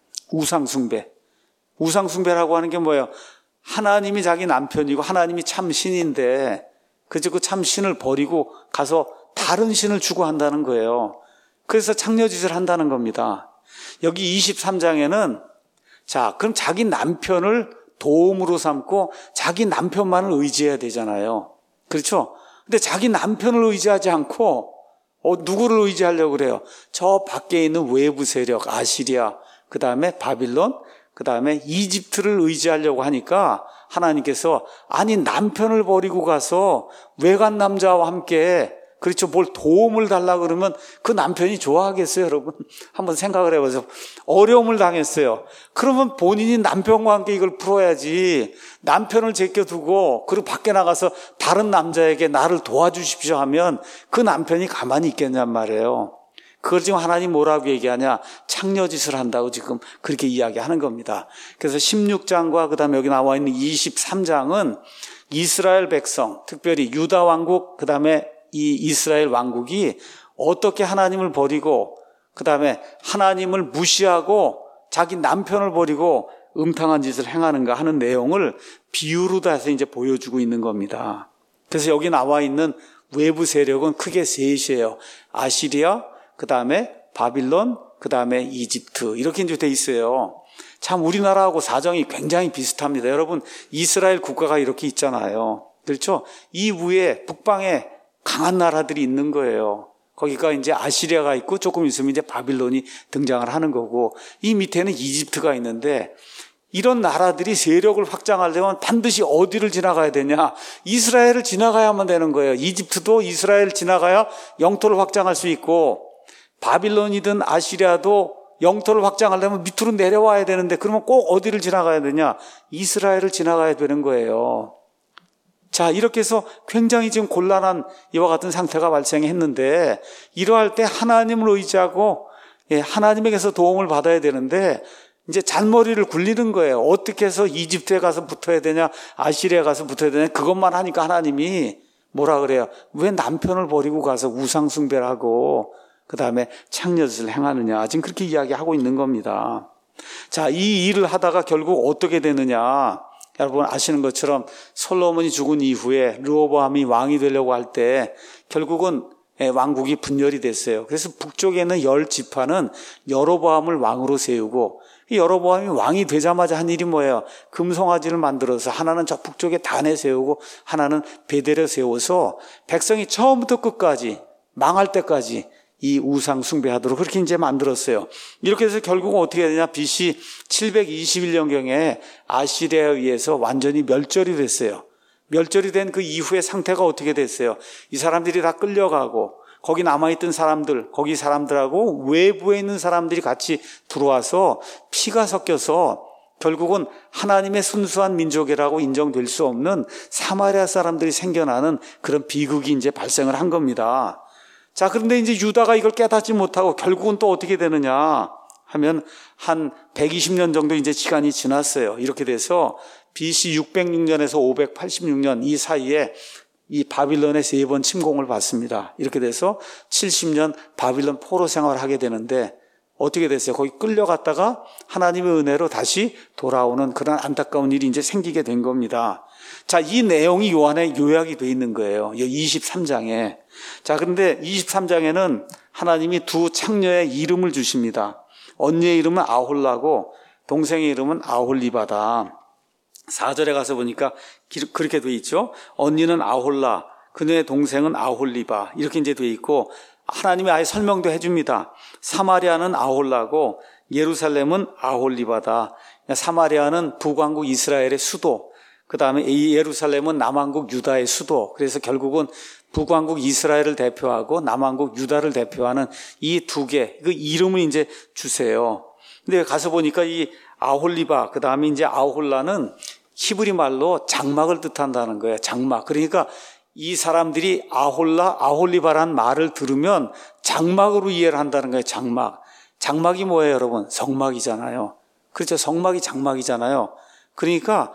우상숭배라고 하는 게 뭐예요? 하나님이 자기 남편이고 하나님이 참 신인데 그저 그 참 신을 버리고 가서 다른 신을 추구한다는 거예요. 그래서 창녀짓을 한다는 겁니다. 여기 23장에는 자, 그럼 자기 남편을 도움으로 삼고 자기 남편만을 의지해야 되잖아요. 그렇죠? 근데 자기 남편을 의지하지 않고 누구를 의지하려고 그래요? 저 밖에 있는 외부 세력, 아시리아, 그 다음에 바빌론, 그 다음에 이집트를 의지하려고 하니까 하나님께서 아니 남편을 버리고 가서 외간 남자와 함께, 그렇죠, 뭘 도움을 달라고 그러면 그 남편이 좋아하겠어요, 여러분? 한번 생각을 해보세요. 어려움을 당했어요. 그러면 본인이 남편과 함께 이걸 풀어야지. 남편을 제껴두고 그리고 밖에 나가서 다른 남자에게 나를 도와주십시오 하면 그 남편이 가만히 있겠냔 말이에요. 그걸 지금 하나님 뭐라고 얘기하냐? 창녀짓을 한다고 지금 그렇게 이야기하는 겁니다. 그래서 16장과 그 다음에 여기 나와 있는 23장은 이스라엘 백성, 특별히 유다 왕국, 그 다음에 이 이스라엘 왕국이 어떻게 하나님을 버리고 그 다음에 하나님을 무시하고 자기 남편을 버리고 음탕한 짓을 행하는가 하는 내용을 비유로 해서 이제 보여주고 있는 겁니다. 그래서 여기 나와 있는 외부 세력은 크게 셋이에요. 아시리아, 그 다음에 바빌론, 그 다음에 이집트, 이렇게 이제 돼 있어요. 참 우리나라하고 사정이 굉장히 비슷합니다. 여러분, 이스라엘 국가가 이렇게 있잖아요. 그렇죠? 이 위에 북방에 강한 나라들이 있는 거예요. 거기가 이제 아시리아가 있고 조금 있으면 이제 바빌론이 등장을 하는 거고, 이 밑에는 이집트가 있는데, 이런 나라들이 세력을 확장하려면 반드시 어디를 지나가야 되냐? 이스라엘을 지나가야만 되는 거예요. 이집트도 이스라엘 지나가야 영토를 확장할 수 있고, 바빌론이든 아시리아도 영토를 확장하려면 밑으로 내려와야 되는데, 그러면 꼭 어디를 지나가야 되냐? 이스라엘을 지나가야 되는 거예요. 자, 이렇게 해서 굉장히 지금 곤란한 이와 같은 상태가 발생했는데, 이러할 때 하나님을 의지하고 하나님에게서 도움을 받아야 되는데 이제 잔머리를 굴리는 거예요. 어떻게 해서 이집트에 가서 붙어야 되냐, 아시리아에 가서 붙어야 되냐, 그것만 하니까 하나님이 뭐라 그래요? 왜 남편을 버리고 가서 우상숭배를 하고 그 다음에 창녀짓을 행하느냐, 지금 그렇게 이야기하고 있는 겁니다. 자, 이 일을 하다가 결국 어떻게 되느냐, 여러분 아시는 것처럼 솔로몬이 죽은 이후에 르호보암이 왕이 되려고 할 때 결국은 왕국이 분열이 됐어요. 그래서 북쪽에 있는 10지파는 여로보암을 왕으로 세우고, 이 여로보암이 왕이 되자마자 한 일이 뭐예요? 금송아지를 만들어서 하나는 저 북쪽에 단에 세우고 하나는 베델에 세워서 백성이 처음부터 끝까지 망할 때까지 이 우상 숭배하도록 그렇게 이제 만들었어요. 이렇게 해서 결국은 어떻게 되냐? BC 721년경에 아시리아에 의해서 완전히 멸절이 됐어요. 멸절이 된 그 이후의 상태가 어떻게 됐어요? 이 사람들이 다 끌려가고 거기 남아있던 사람들, 거기 사람들하고 외부에 있는 사람들이 같이 들어와서 피가 섞여서 결국은 하나님의 순수한 민족이라고 인정될 수 없는 사마리아 사람들이 생겨나는 그런 비극이 이제 발생을 한 겁니다. 자, 그런데 이제 유다가 이걸 깨닫지 못하고 결국은 또 어떻게 되느냐 하면 한 120년 정도 이제 시간이 지났어요. 이렇게 돼서 BC 606년에서 586년 이 사이에 이 바빌론의 3번 침공을 받습니다. 이렇게 돼서 70년 바빌론 포로 생활을 하게 되는데 어떻게 됐어요? 거기 끌려갔다가 하나님의 은혜로 다시 돌아오는 그런 안타까운 일이 이제 생기게 된 겁니다. 자, 이 내용이 요한에 요약이 되어 있는 거예요. 23장에. 자, 그런데 23장에는 하나님이 두 창녀의 이름을 주십니다. 언니의 이름은 아홀라고 동생의 이름은 아홀리바다. 4절에 가서 보니까 그렇게 되어 있죠. 언니는 아홀라, 그녀의 동생은 아홀리바 이렇게 이제 되어 있고 하나님이 아예 설명도 해줍니다. 사마리아는 아홀라고 예루살렘은 아홀리바다. 사마리아는 북왕국 이스라엘의 수도, 그 다음에 예루살렘은 남왕국 유다의 수도. 그래서 결국은 북왕국 이스라엘을 대표하고 남왕국 유다를 대표하는 이 두 개, 그 이름을 이제 주세요. 근데 가서 보니까 이 아홀리바, 그 다음에 이제 아홀라는 히브리 말로 장막을 뜻한다는 거예요. 장막. 그러니까 이 사람들이 아홀라, 아홀리바라는 말을 들으면 장막으로 이해를 한다는 거예요. 장막. 장막이 뭐예요, 여러분? 성막이잖아요. 그렇죠. 성막이 장막이잖아요. 그러니까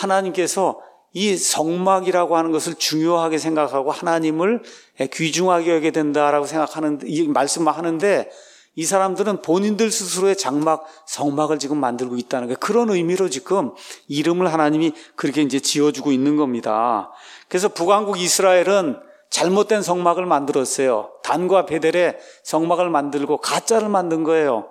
하나님께서 이 성막이라고 하는 것을 중요하게 생각하고 하나님을 귀중하게 여겨야 된다라고 생각하는 이 말씀만 하는데 이 사람들은 본인들 스스로의 장막, 성막을 지금 만들고 있다는 거예요. 그런 의미로 지금 이름을 하나님이 그렇게 이제 지어주고 있는 겁니다. 그래서 북왕국 이스라엘은 잘못된 성막을 만들었어요. 단과 베델의 성막을 만들고 가짜를 만든 거예요.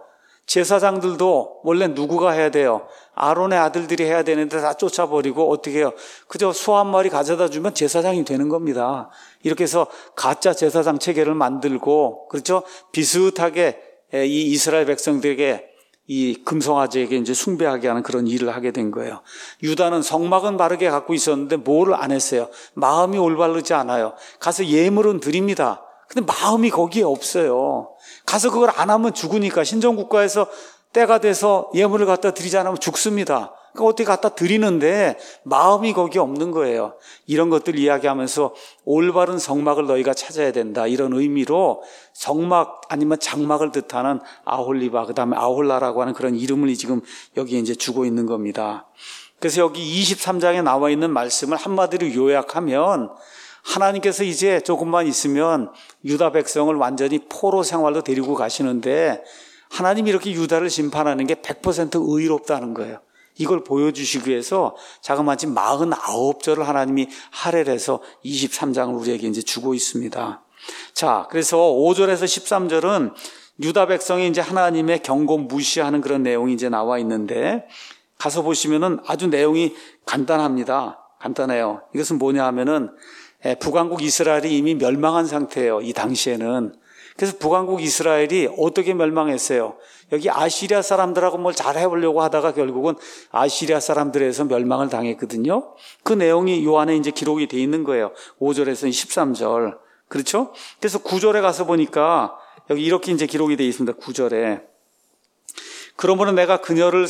제사장들도 원래 누구가 해야 돼요? 아론의 아들들이 해야 되는데 다 쫓아버리고 어떻게 해요? 그저 소 한 마리 가져다 주면 제사장이 되는 겁니다. 이렇게 해서 가짜 제사장 체계를 만들고, 그렇죠? 비슷하게 이 이스라엘 백성들에게 이 금송아지에게 이제 숭배하게 하는 그런 일을 하게 된 거예요. 유다는 성막은 바르게 갖고 있었는데 뭐를 안 했어요? 마음이 올바르지 않아요. 가서 예물은 드립니다. 근데 마음이 거기에 없어요. 가서 그걸 안 하면 죽으니까 신정국가에서 때가 돼서 예물을 갖다 드리지 않으면 죽습니다. 그러니까 어떻게 갖다 드리는데 마음이 거기에 없는 거예요. 이런 것들 이야기하면서 올바른 성막을 너희가 찾아야 된다. 이런 의미로 성막 아니면 장막을 뜻하는 아홀리바, 그 다음에 아홀라라고 하는 그런 이름을 지금 여기에 이제 주고 있는 겁니다. 그래서 여기 23장에 나와 있는 말씀을 한마디로 요약하면 하나님께서 이제 조금만 있으면 유다 백성을 완전히 포로 생활로 데리고 가시는데 하나님이 이렇게 유다를 심판하는 게 100% 의롭다는 거예요. 이걸 보여주시기 위해서 자그마치 49절을 하나님이 할애를 해서 23장을 우리에게 이제 주고 있습니다. 자, 그래서 5절에서 13절은 유다 백성이 이제 하나님의 경고 무시하는 그런 내용이 이제 나와 있는데 가서 보시면은 아주 내용이 간단합니다. 간단해요. 이것은 뭐냐 하면은 북왕국 이스라엘이 이미 멸망한 상태예요. 이 당시에는. 그래서 북왕국 이스라엘이 어떻게 멸망했어요? 여기 아시리아 사람들하고 뭘 잘 해보려고 하다가 결국은 아시리아 사람들에서 멸망을 당했거든요. 그 내용이 요한에 이제 기록이 돼 있는 거예요. 5절에서 13절. 그렇죠? 그래서 9절에 가서 보니까 여기 이렇게 이제 기록이 돼 있습니다. 9절에. 그러므로 내가 그녀의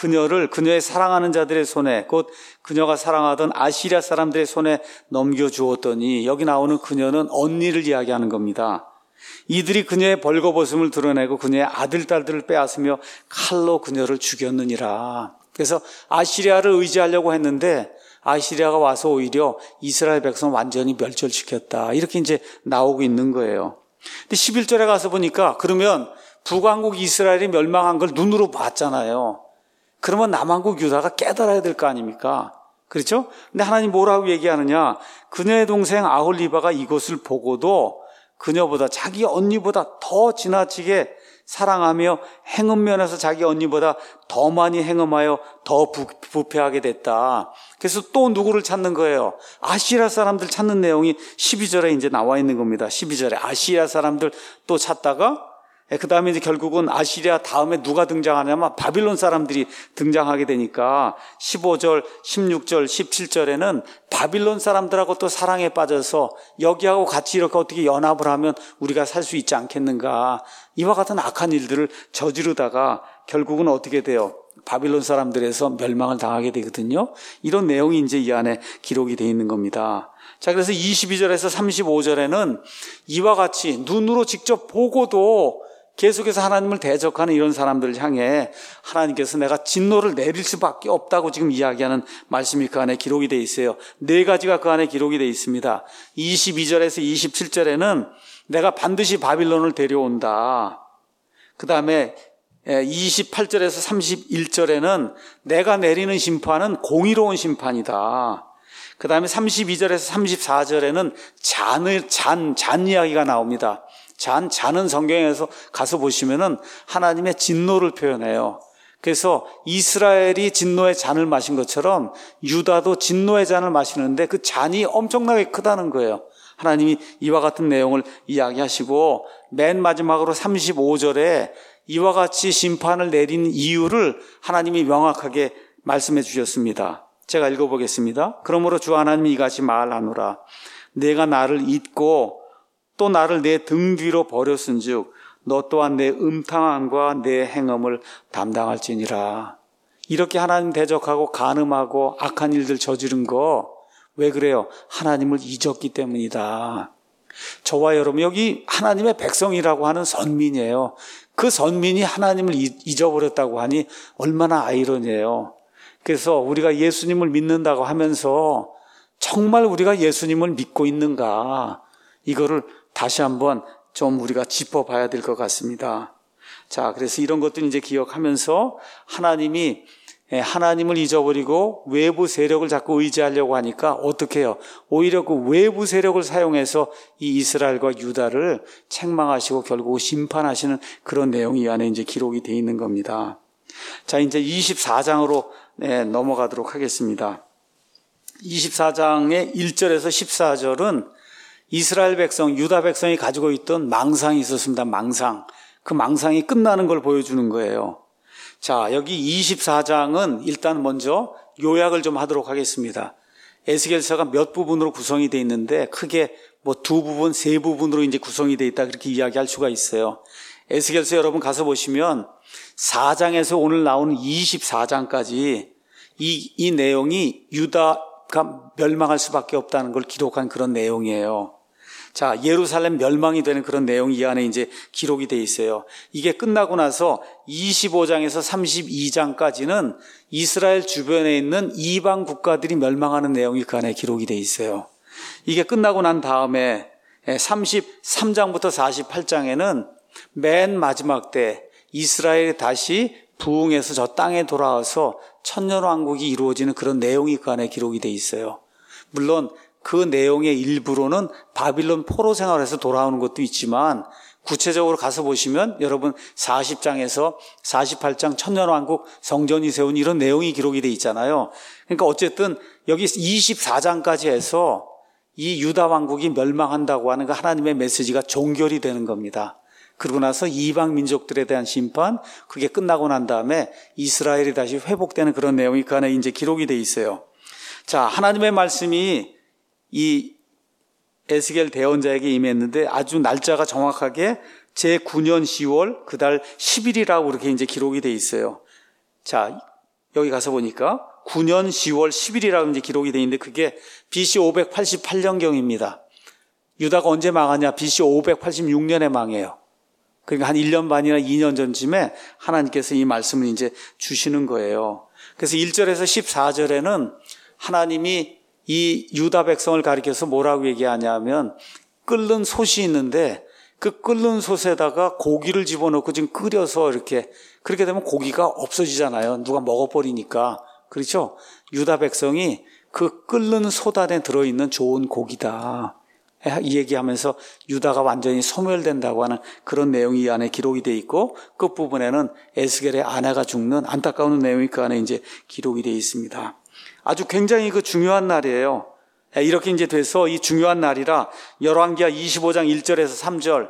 사랑하는 자들의 손에 곧 그녀가 사랑하던 아시리아 사람들의 손에 넘겨주었더니 여기 나오는 그녀는 언니를 이야기하는 겁니다. 이들이 그녀의 벌거벗음을 드러내고 그녀의 아들, 딸들을 빼앗으며 칼로 그녀를 죽였느니라. 그래서 아시리아를 의지하려고 했는데 아시리아가 와서 오히려 이스라엘 백성을 완전히 멸절시켰다. 이렇게 이제 나오고 있는 거예요. 근데 11절에 가서 보니까 그러면 북왕국 이스라엘이 멸망한 걸 눈으로 봤잖아요. 그러면 남왕국 유다가 깨달아야 될 거 아닙니까? 그렇죠? 근데 하나님 뭐라고 얘기하느냐? 그녀의 동생 아홀리바가 이것을 보고도 그녀보다 자기 언니보다 더 지나치게 사랑하며 행음 면에서 자기 언니보다 더 많이 행음하여 더 부패하게 됐다. 그래서 또 누구를 찾는 거예요? 아시리아 사람들 찾는 내용이 12절에 이제 나와 있는 겁니다. 12절에 아시리아 사람들 또 찾다가 그 다음에 이제 결국은 아시리아 다음에 누가 등장하냐면 바빌론 사람들이 등장하게 되니까 15절, 16절, 17절에는 바빌론 사람들하고 또 사랑에 빠져서 여기하고 같이 이렇게 어떻게 연합을 하면 우리가 살 수 있지 않겠는가. 이와 같은 악한 일들을 저지르다가 결국은 어떻게 돼요? 바빌론 사람들에서 멸망을 당하게 되거든요. 이런 내용이 이제 이 안에 기록이 되어 있는 겁니다. 자, 그래서 22절에서 35절에는 이와 같이 눈으로 직접 보고도 계속해서 하나님을 대적하는 이런 사람들을 향해 하나님께서 내가 진노를 내릴 수밖에 없다고 지금 이야기하는 말씀이 그 안에 기록이 되어 있어요. 네 가지가 그 안에 기록이 되어 있습니다. 22절에서 27절에는 내가 반드시 바빌론을 데려온다. 그 다음에 28절에서 31절에는 내가 내리는 심판은 공의로운 심판이다. 그 다음에 32절에서 34절에는 잔 이야기가 나옵니다. 잔은 성경에서 가서 보시면은 하나님의 진노를 표현해요. 그래서 이스라엘이 진노의 잔을 마신 것처럼 유다도 진노의 잔을 마시는데 그 잔이 엄청나게 크다는 거예요. 하나님이 이와 같은 내용을 이야기하시고 맨 마지막으로 35절에 이와 같이 심판을 내린 이유를 하나님이 명확하게 말씀해 주셨습니다. 제가 읽어보겠습니다. 그러므로 주 하나님이 이같이 말하노라. 내가 나를 잊고 또 나를 내 등 뒤로 버렸은즉 너 또한 내 음탕함과 내 행음을 담당할지니라. 이렇게 하나님 대적하고 간음하고 악한 일들 저지른 거 왜 그래요? 하나님을 잊었기 때문이다. 저와 여러분 여기 하나님의 백성이라고 하는 선민이에요. 그 선민이 하나님을 잊어버렸다고 하니 얼마나 아이러니해요. 그래서 우리가 예수님을 믿는다고 하면서 정말 우리가 예수님을 믿고 있는가, 이거를 다시 한번 좀 우리가 짚어봐야 될 것 같습니다. 자, 그래서 이런 것들 이제 기억하면서 하나님을 잊어버리고 외부 세력을 자꾸 의지하려고 하니까 어떻게 해요? 오히려 그 외부 세력을 사용해서 이 이스라엘과 유다를 책망하시고 결국 심판하시는 그런 내용이 이 안에 이제 기록이 되어 있는 겁니다. 자, 이제 24장으로 넘어가도록 하겠습니다. 24장의 1절에서 14절은 이스라엘 백성, 유다 백성이 가지고 있던 망상이 있었습니다. 망상. 그 망상이 끝나는 걸 보여주는 거예요. 자, 여기 24장은 일단 먼저 요약을 좀 하도록 하겠습니다. 에스겔서가 몇 부분으로 구성이 되어 있는데 크게 뭐 두 부분, 세 부분으로 이제 구성이 되어 있다 그렇게 이야기할 수가 있어요. 에스겔서 여러분 가서 보시면 4장에서 오늘 나오는 24장까지 이 내용이 유다가 멸망할 수밖에 없다는 걸 기록한 그런 내용이에요. 자, 예루살렘 멸망이 되는 그런 내용이 이 안에 이제 기록이 돼 있어요. 이게 끝나고 나서 25장에서 32장까지는 이스라엘 주변에 있는 이방 국가들이 멸망하는 내용이 그 안에 기록이 돼 있어요. 이게 끝나고 난 다음에 33장부터 48장에는 맨 마지막 때 이스라엘이 다시 부흥해서 저 땅에 돌아와서 천년왕국이 이루어지는 그런 내용이 그 안에 기록이 돼 있어요. 물론 그 내용의 일부로는 바빌론 포로 생활에서 돌아오는 것도 있지만 구체적으로 가서 보시면 여러분 40장에서 48장 천년왕국 성전이 세운 이런 내용이 기록이 돼 있잖아요. 그러니까 어쨌든 여기 24장까지 해서 이 유다 왕국이 멸망한다고 하는 그 하나님의 메시지가 종결이 되는 겁니다. 그러고 나서 이방 민족들에 대한 심판, 그게 끝나고 난 다음에 이스라엘이 다시 회복되는 그런 내용이 그 안에 이제 기록이 돼 있어요. 자, 하나님의 말씀이 이 에스겔 대언자에게 임했는데 아주 날짜가 정확하게 제9년 10월 그달 10일이라고 그렇게 이제 기록이 돼 있어요. 자, 여기 가서 보니까 9년 10월 10일이라고 이제 기록이 돼 있는데 그게 BC 588년경입니다. 유다가 언제 망하냐? BC 586년에 망해요. 그러니까 한 1년 반이나 2년 전쯤에 하나님께서 이 말씀을 이제 주시는 거예요. 그래서 1절에서 14절에는 하나님이 이 유다 백성을 가리켜서 뭐라고 얘기하냐면 끓는 솥이 있는데 그 끓는 솥에다가 고기를 집어넣고 지금 끓여서 이렇게, 그렇게 되면 고기가 없어지잖아요. 누가 먹어버리니까. 그렇죠? 유다 백성이 그 끓는 솥 안에 들어있는 좋은 고기다. 이 얘기하면서 유다가 완전히 소멸된다고 하는 그런 내용이 이 안에 기록이 돼 있고 끝부분에는 에스겔의 아내가 죽는 안타까운 내용이 그 안에 이제 기록이 돼 있습니다. 아주 굉장히 그 중요한 날이에요. 이렇게 이제 돼서 이 중요한 날이라 열왕기하 25장 1절에서 3절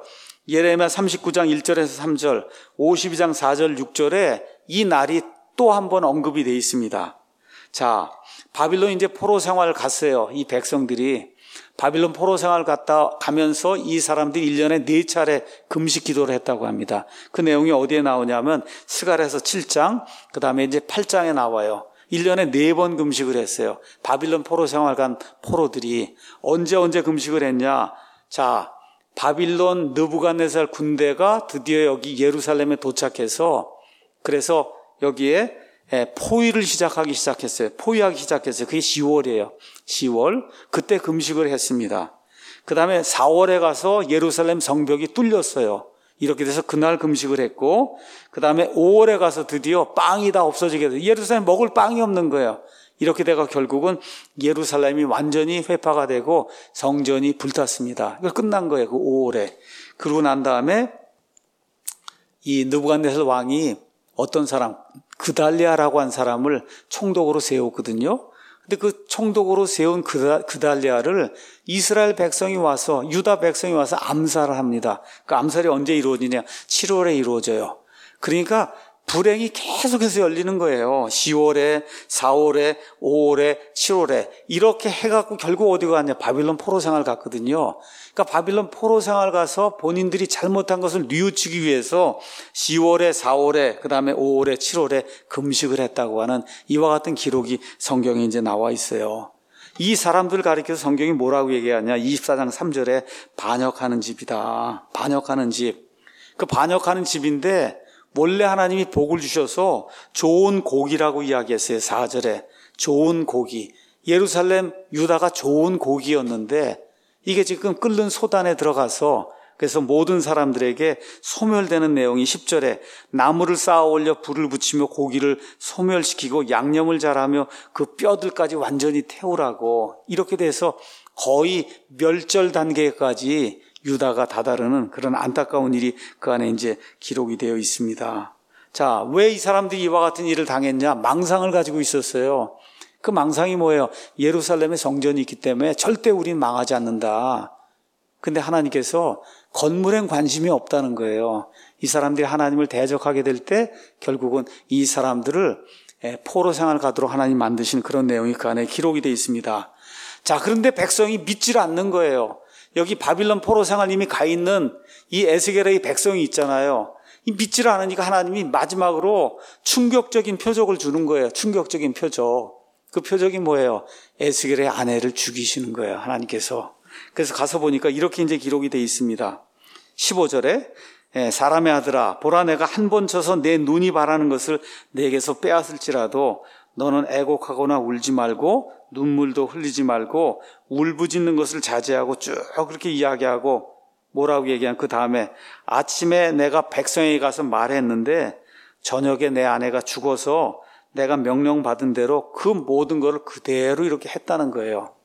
예레미야 39장 1절에서 3절, 52장 4절 6절에 이 날이 또 한 번 언급이 되어 있습니다. 자, 바빌론 이제 포로 생활을 갔어요. 이 백성들이 바빌론 포로 생활 가면서 이 사람들이 1년에 4차례 금식 기도를 했다고 합니다. 그 내용이 어디에 나오냐면 스가랴서 7장, 그 다음에 이제 8장에 나와요. 1년에 4번 금식을 했어요. 바빌론 포로 생활 간 포로들이 언제 금식을 했냐? 자, 바빌론 느부갓네살 군대가 드디어 여기 예루살렘에 도착해서 그래서 여기에 포위를 시작하기 시작했어요. 포위하기 시작했어요. 그게 10월이에요. 10월. 그때 금식을 했습니다. 그 다음에 4월에 가서 예루살렘 성벽이 뚫렸어요. 이렇게 돼서 그날 금식을 했고, 그 다음에 5월에 가서 드디어 빵이 다 없어지게 돼요. 예루살렘 먹을 빵이 없는 거예요. 이렇게 돼가 결국은 예루살렘이 완전히 회파가 되고 성전이 불탔습니다. 이거 끝난 거예요. 그 5월에. 그러고 난 다음에 이 느부갓네살 왕이 어떤 사람, 그달리아라고 한 사람을 총독으로 세웠거든요. 근데 그 총독으로 세운 그달리아를 이스라엘 백성이 와서, 유다 백성이 와서 암살을 합니다. 그 암살이 언제 이루어지냐? 7월에 이루어져요. 그러니까 불행이 계속해서 열리는 거예요. 10월에, 4월에, 5월에, 7월에 이렇게 해갖고 결국 어디 갔냐? 바빌론 포로 생활 갔거든요. 그러니까 바빌론 포로 생활 가서 본인들이 잘못한 것을 뉘우치기 위해서 10월에, 4월에, 그 다음에 5월에, 7월에 금식을 했다고 하는 이와 같은 기록이 성경에 이제 나와 있어요. 이 사람들을 가리켜서 성경이 뭐라고 얘기하냐? 24장 3절에 반역하는 집이다. 반역하는 집. 그 반역하는 집인데 원래 하나님이 복을 주셔서 좋은 고기라고 이야기했어요. 4절에 좋은 고기. 예루살렘 유다가 좋은 고기였는데 이게 지금 끓는 소단에 들어가서 그래서 모든 사람들에게 소멸되는 내용이 10절에 나무를 쌓아 올려 불을 붙이며 고기를 소멸시키고 양념을 잘하며 그 뼈들까지 완전히 태우라고 이렇게 돼서 거의 멸절 단계까지 유다가 다다르는 그런 안타까운 일이 그 안에 이제 기록이 되어 있습니다. 자, 왜 이 사람들이 이와 같은 일을 당했냐? 망상을 가지고 있었어요. 그 망상이 뭐예요? 예루살렘에 성전이 있기 때문에 절대 우린 망하지 않는다. 근데 하나님께서 건물엔 관심이 없다는 거예요. 이 사람들이 하나님을 대적하게 될 때 결국은 이 사람들을 포로 생활 가도록 하나님 만드신 그런 내용이 그 안에 기록이 되어 있습니다. 자, 그런데 백성이 믿질 않는 거예요. 여기 바빌론 포로 생활 이미 가 있는 이 에스겔의 백성이 있잖아요. 이 믿질 않으니까 하나님이 마지막으로 충격적인 표적을 주는 거예요. 충격적인 표적. 그 표적이 뭐예요? 에스겔의 아내를 죽이시는 거예요. 하나님께서. 그래서 가서 보니까 이렇게 이제 기록이 되어 있습니다. 15절에 사람의 아들아 보라 내가 한 번 쳐서 내 눈이 바라는 것을 내게서 빼앗을지라도 너는 애곡하거나 울지 말고 눈물도 흘리지 말고 울부짖는 것을 자제하고 쭉 그렇게 이야기하고 뭐라고 얘기한 그 다음에 아침에 내가 백성에게 가서 말했는데 저녁에 내 아내가 죽어서 내가 명령받은 대로 그 모든 것을 그대로 이렇게 했다는 거예요.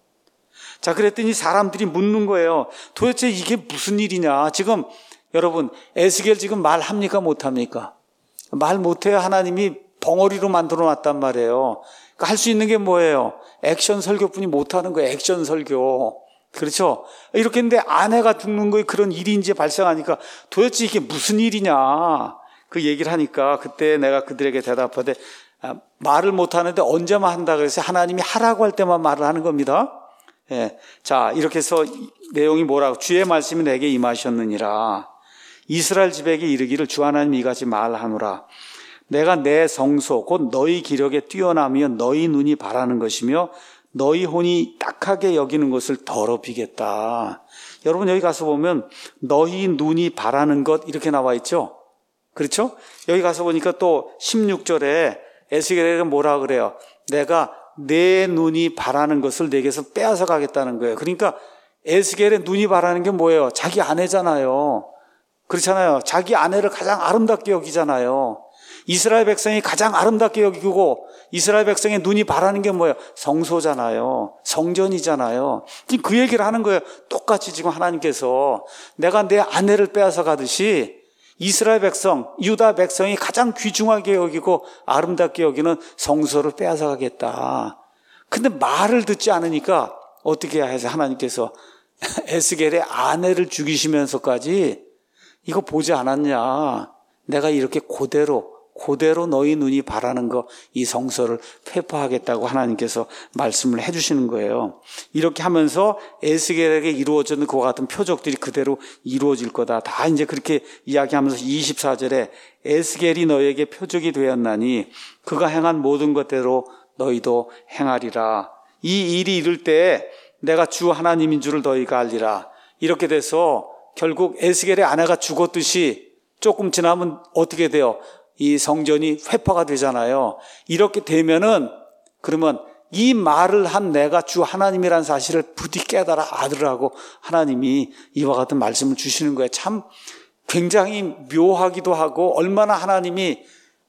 자, 그랬더니 사람들이 묻는 거예요. 도대체 이게 무슨 일이냐? 지금 여러분 에스겔 지금 말합니까 못합니까? 말 못해요. 하나님이 벙어리로 만들어 놨단 말이에요. 그러니까 할 수 있는 게 뭐예요? 액션 설교뿐이 못하는 거예요. 액션 설교. 그렇죠? 이렇게 했는데 아내가 죽는 거에 그런 일이 이제 발생하니까 도대체 이게 무슨 일이냐? 그 얘기를 하니까 그때 내가 그들에게 대답하되 말을 못하는데 언제만 한다 그래서 하나님이 하라고 할 때만 말을 하는 겁니다. 예. 자, 이렇게 해서 내용이 뭐라고? 주의 말씀이 내게 임하셨느니라. 이스라엘 집에게 이르기를 주 하나님 이같이 말하노라. 내가 내 성소 곧 너희 기력에 뛰어나며 너희 눈이 바라는 것이며 너희 혼이 딱하게 여기는 것을 더럽히겠다. 여러분 여기 가서 보면 너희 눈이 바라는 것 이렇게 나와 있죠. 그렇죠? 여기 가서 보니까 또 16절에 에스겔에게 뭐라 그래요? 내가 내 눈이 바라는 것을 내게서 빼앗아 가겠다는 거예요. 그러니까 에스겔의 눈이 바라는 게 뭐예요? 자기 아내잖아요. 그렇잖아요. 자기 아내를 가장 아름답게 여기잖아요. 이스라엘 백성이 가장 아름답게 여기고 이스라엘 백성의 눈이 바라는 게 뭐예요? 성소잖아요. 성전이잖아요. 지금 그 얘기를 하는 거예요. 똑같이 지금 하나님께서 내가 내 아내를 빼앗아 가듯이 이스라엘 백성, 유다 백성이 가장 귀중하게 여기고 아름답게 여기는 성소를 빼앗아 가겠다. 근데 말을 듣지 않으니까 어떻게 해야 해서 하나님께서 에스겔의 아내를 죽이시면서까지 이거 보지 않았냐? 내가 이렇게 그대로 너희 눈이 바라는 거 이 성소를 회포하겠다고 하나님께서 말씀을 해주시는 거예요. 이렇게 하면서 에스겔에게 이루어졌는 그와 같은 표적들이 그대로 이루어질 거다. 다 이제 그렇게 이야기하면서 24절에 에스겔이 너에게 표적이 되었나니 그가 행한 모든 것대로 너희도 행하리라. 이 일이 이룰 때 내가 주 하나님인 줄을 너희가 알리라. 이렇게 돼서 결국 에스겔의 아내가 죽었듯이 조금 지나면 어떻게 돼요? 이 성전이 회파가 되잖아요. 이렇게 되면은 그러면 이 말을 한 내가 주 하나님이라는 사실을 부디 깨달아 아들하고 하나님이 이와 같은 말씀을 주시는 거예요. 참 굉장히 묘하기도 하고 얼마나 하나님이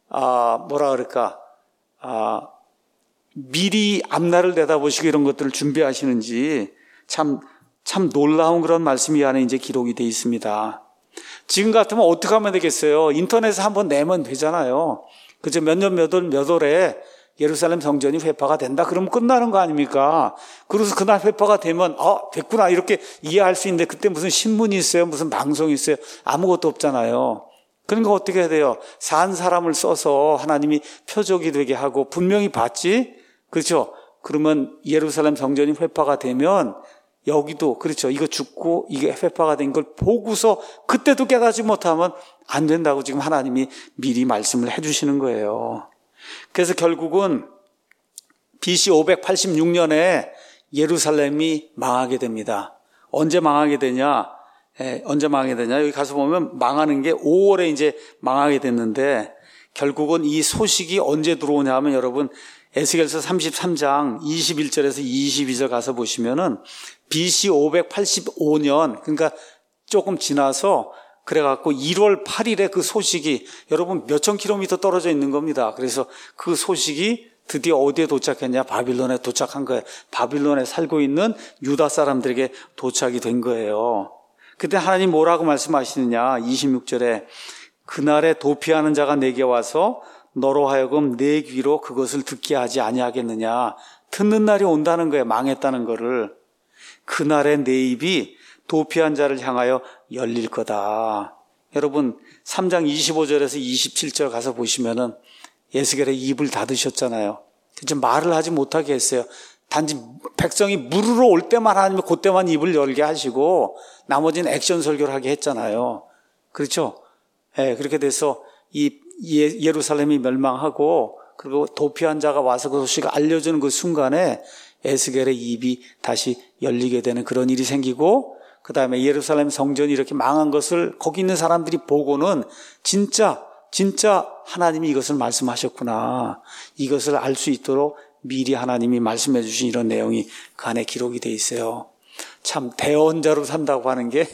미리 앞날을 내다보시고 이런 것들을 준비하시는지 참 놀라운 그런 말씀이 안에 이제 기록이 되어 있습니다. 지금 같으면 어떻게 하면 되겠어요? 인터넷에 한번 내면 되잖아요. 그죠? 몇 월에 예루살렘 성전이 회파가 된다. 그러면 끝나는 거 아닙니까? 그래서 그날 회파가 되면 됐구나 이렇게 이해할 수 있는데 그때 무슨 신문이 있어요? 무슨 방송이 있어요? 아무것도 없잖아요. 그러니까 어떻게 해야 돼요? 산 사람을 써서 하나님이 표적이 되게 하고 분명히 봤지? 그렇죠? 그러면 예루살렘 성전이 회파가 되면 여기도 그렇죠. 이거 죽고 이게 회파가 된 걸 보고서 그때도 깨닫지 못하면 안 된다고 지금 하나님이 미리 말씀을 해주시는 거예요. 그래서 결국은 BC 586년에 예루살렘이 망하게 됩니다. 언제 망하게 되냐? 여기 가서 보면 망하는 게 5월에 이제 망하게 됐는데 결국은 이 소식이 언제 들어오냐 하면 여러분 에스겔서 33장 21절에서 22절 가서 보시면은 BC 585년 그러니까 조금 지나서 그래갖고 1월 8일에 그 소식이 여러분 몇천 킬로미터 떨어져 있는 겁니다. 그래서 그 소식이 드디어 어디에 도착했냐? 바빌론에 도착한 거예요. 바빌론에 살고 있는 유다 사람들에게 도착이 된 거예요. 그때 하나님 뭐라고 말씀하시느냐? 26절에 그날에 도피하는 자가 내게 와서 너로 하여금 내 귀로 그것을 듣게 하지 아니하겠느냐. 듣는 날이 온다는 거예요. 망했다는 거를. 그날에 내 입이 도피한 자를 향하여 열릴 거다. 여러분 3장 25절에서 27절 가서 보시면은 에스겔의 입을 닫으셨잖아요. 지금 말을 하지 못하게 했어요. 단지 백성이 물으러 올 때만 하나님이 그때만 입을 열게 하시고 나머지는 액션 설교를 하게 했잖아요. 그렇죠? 예, 그렇게 돼서 이 예루살렘이 멸망하고 그리고 도피한 자가 와서 그 소식을 알려주는 그 순간에 에스겔의 입이 다시 열리게 되는 그런 일이 생기고 그 다음에 예루살렘 성전이 이렇게 망한 것을 거기 있는 사람들이 보고는 진짜 하나님이 이것을 말씀하셨구나. 이것을 알 수 있도록 미리 하나님이 말씀해 주신 이런 내용이 그 안에 기록이 돼 있어요. 참 대언자로 산다고 하는 게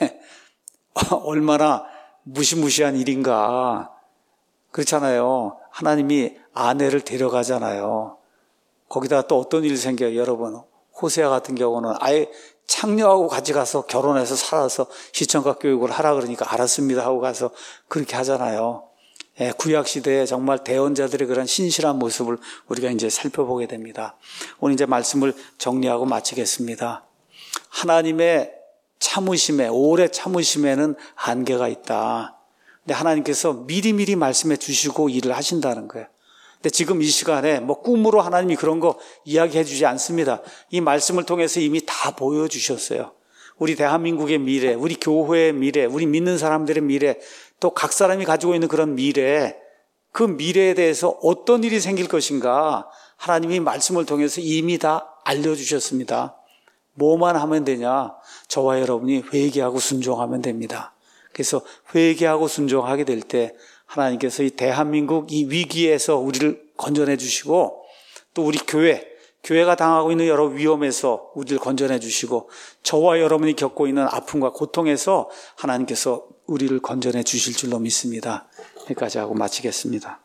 얼마나 무시무시한 일인가. 그렇잖아요. 하나님이 아내를 데려가잖아요. 거기다가 또 어떤 일이 생겨요, 여러분. 호세아 같은 경우는 아예 창녀하고 같이 가서 결혼해서 살아서 시청각 교육을 하라 그러니까 알았습니다 하고 가서 그렇게 하잖아요. 예, 구약시대에 정말 대언자들의 그런 신실한 모습을 우리가 이제 살펴보게 됩니다. 오늘 이제 말씀을 정리하고 마치겠습니다. 하나님의 참으심에, 오래 참으심에는 한계가 있다. 근데 하나님께서 미리미리 말씀해 주시고 일을 하신다는 거예요. 근데 지금 이 시간에 꿈으로 하나님이 그런 거 이야기해 주지 않습니다. 이 말씀을 통해서 이미 다 보여주셨어요. 우리 대한민국의 미래, 우리 교회의 미래, 우리 믿는 사람들의 미래, 또 각 사람이 가지고 있는 그런 미래, 그 미래에 대해서 어떤 일이 생길 것인가 하나님이 말씀을 통해서 이미 다 알려주셨습니다. 뭐만 하면 되냐? 저와 여러분이 회개하고 순종하면 됩니다. 그래서 회개하고 순종하게 될 때 하나님께서 이 대한민국 이 위기에서 우리를 건져내 주시고 또 우리 교회가 당하고 있는 여러 위험에서 우리를 건져내 주시고 저와 여러분이 겪고 있는 아픔과 고통에서 하나님께서 우리를 건져내 주실 줄로 믿습니다. 여기까지 하고 마치겠습니다.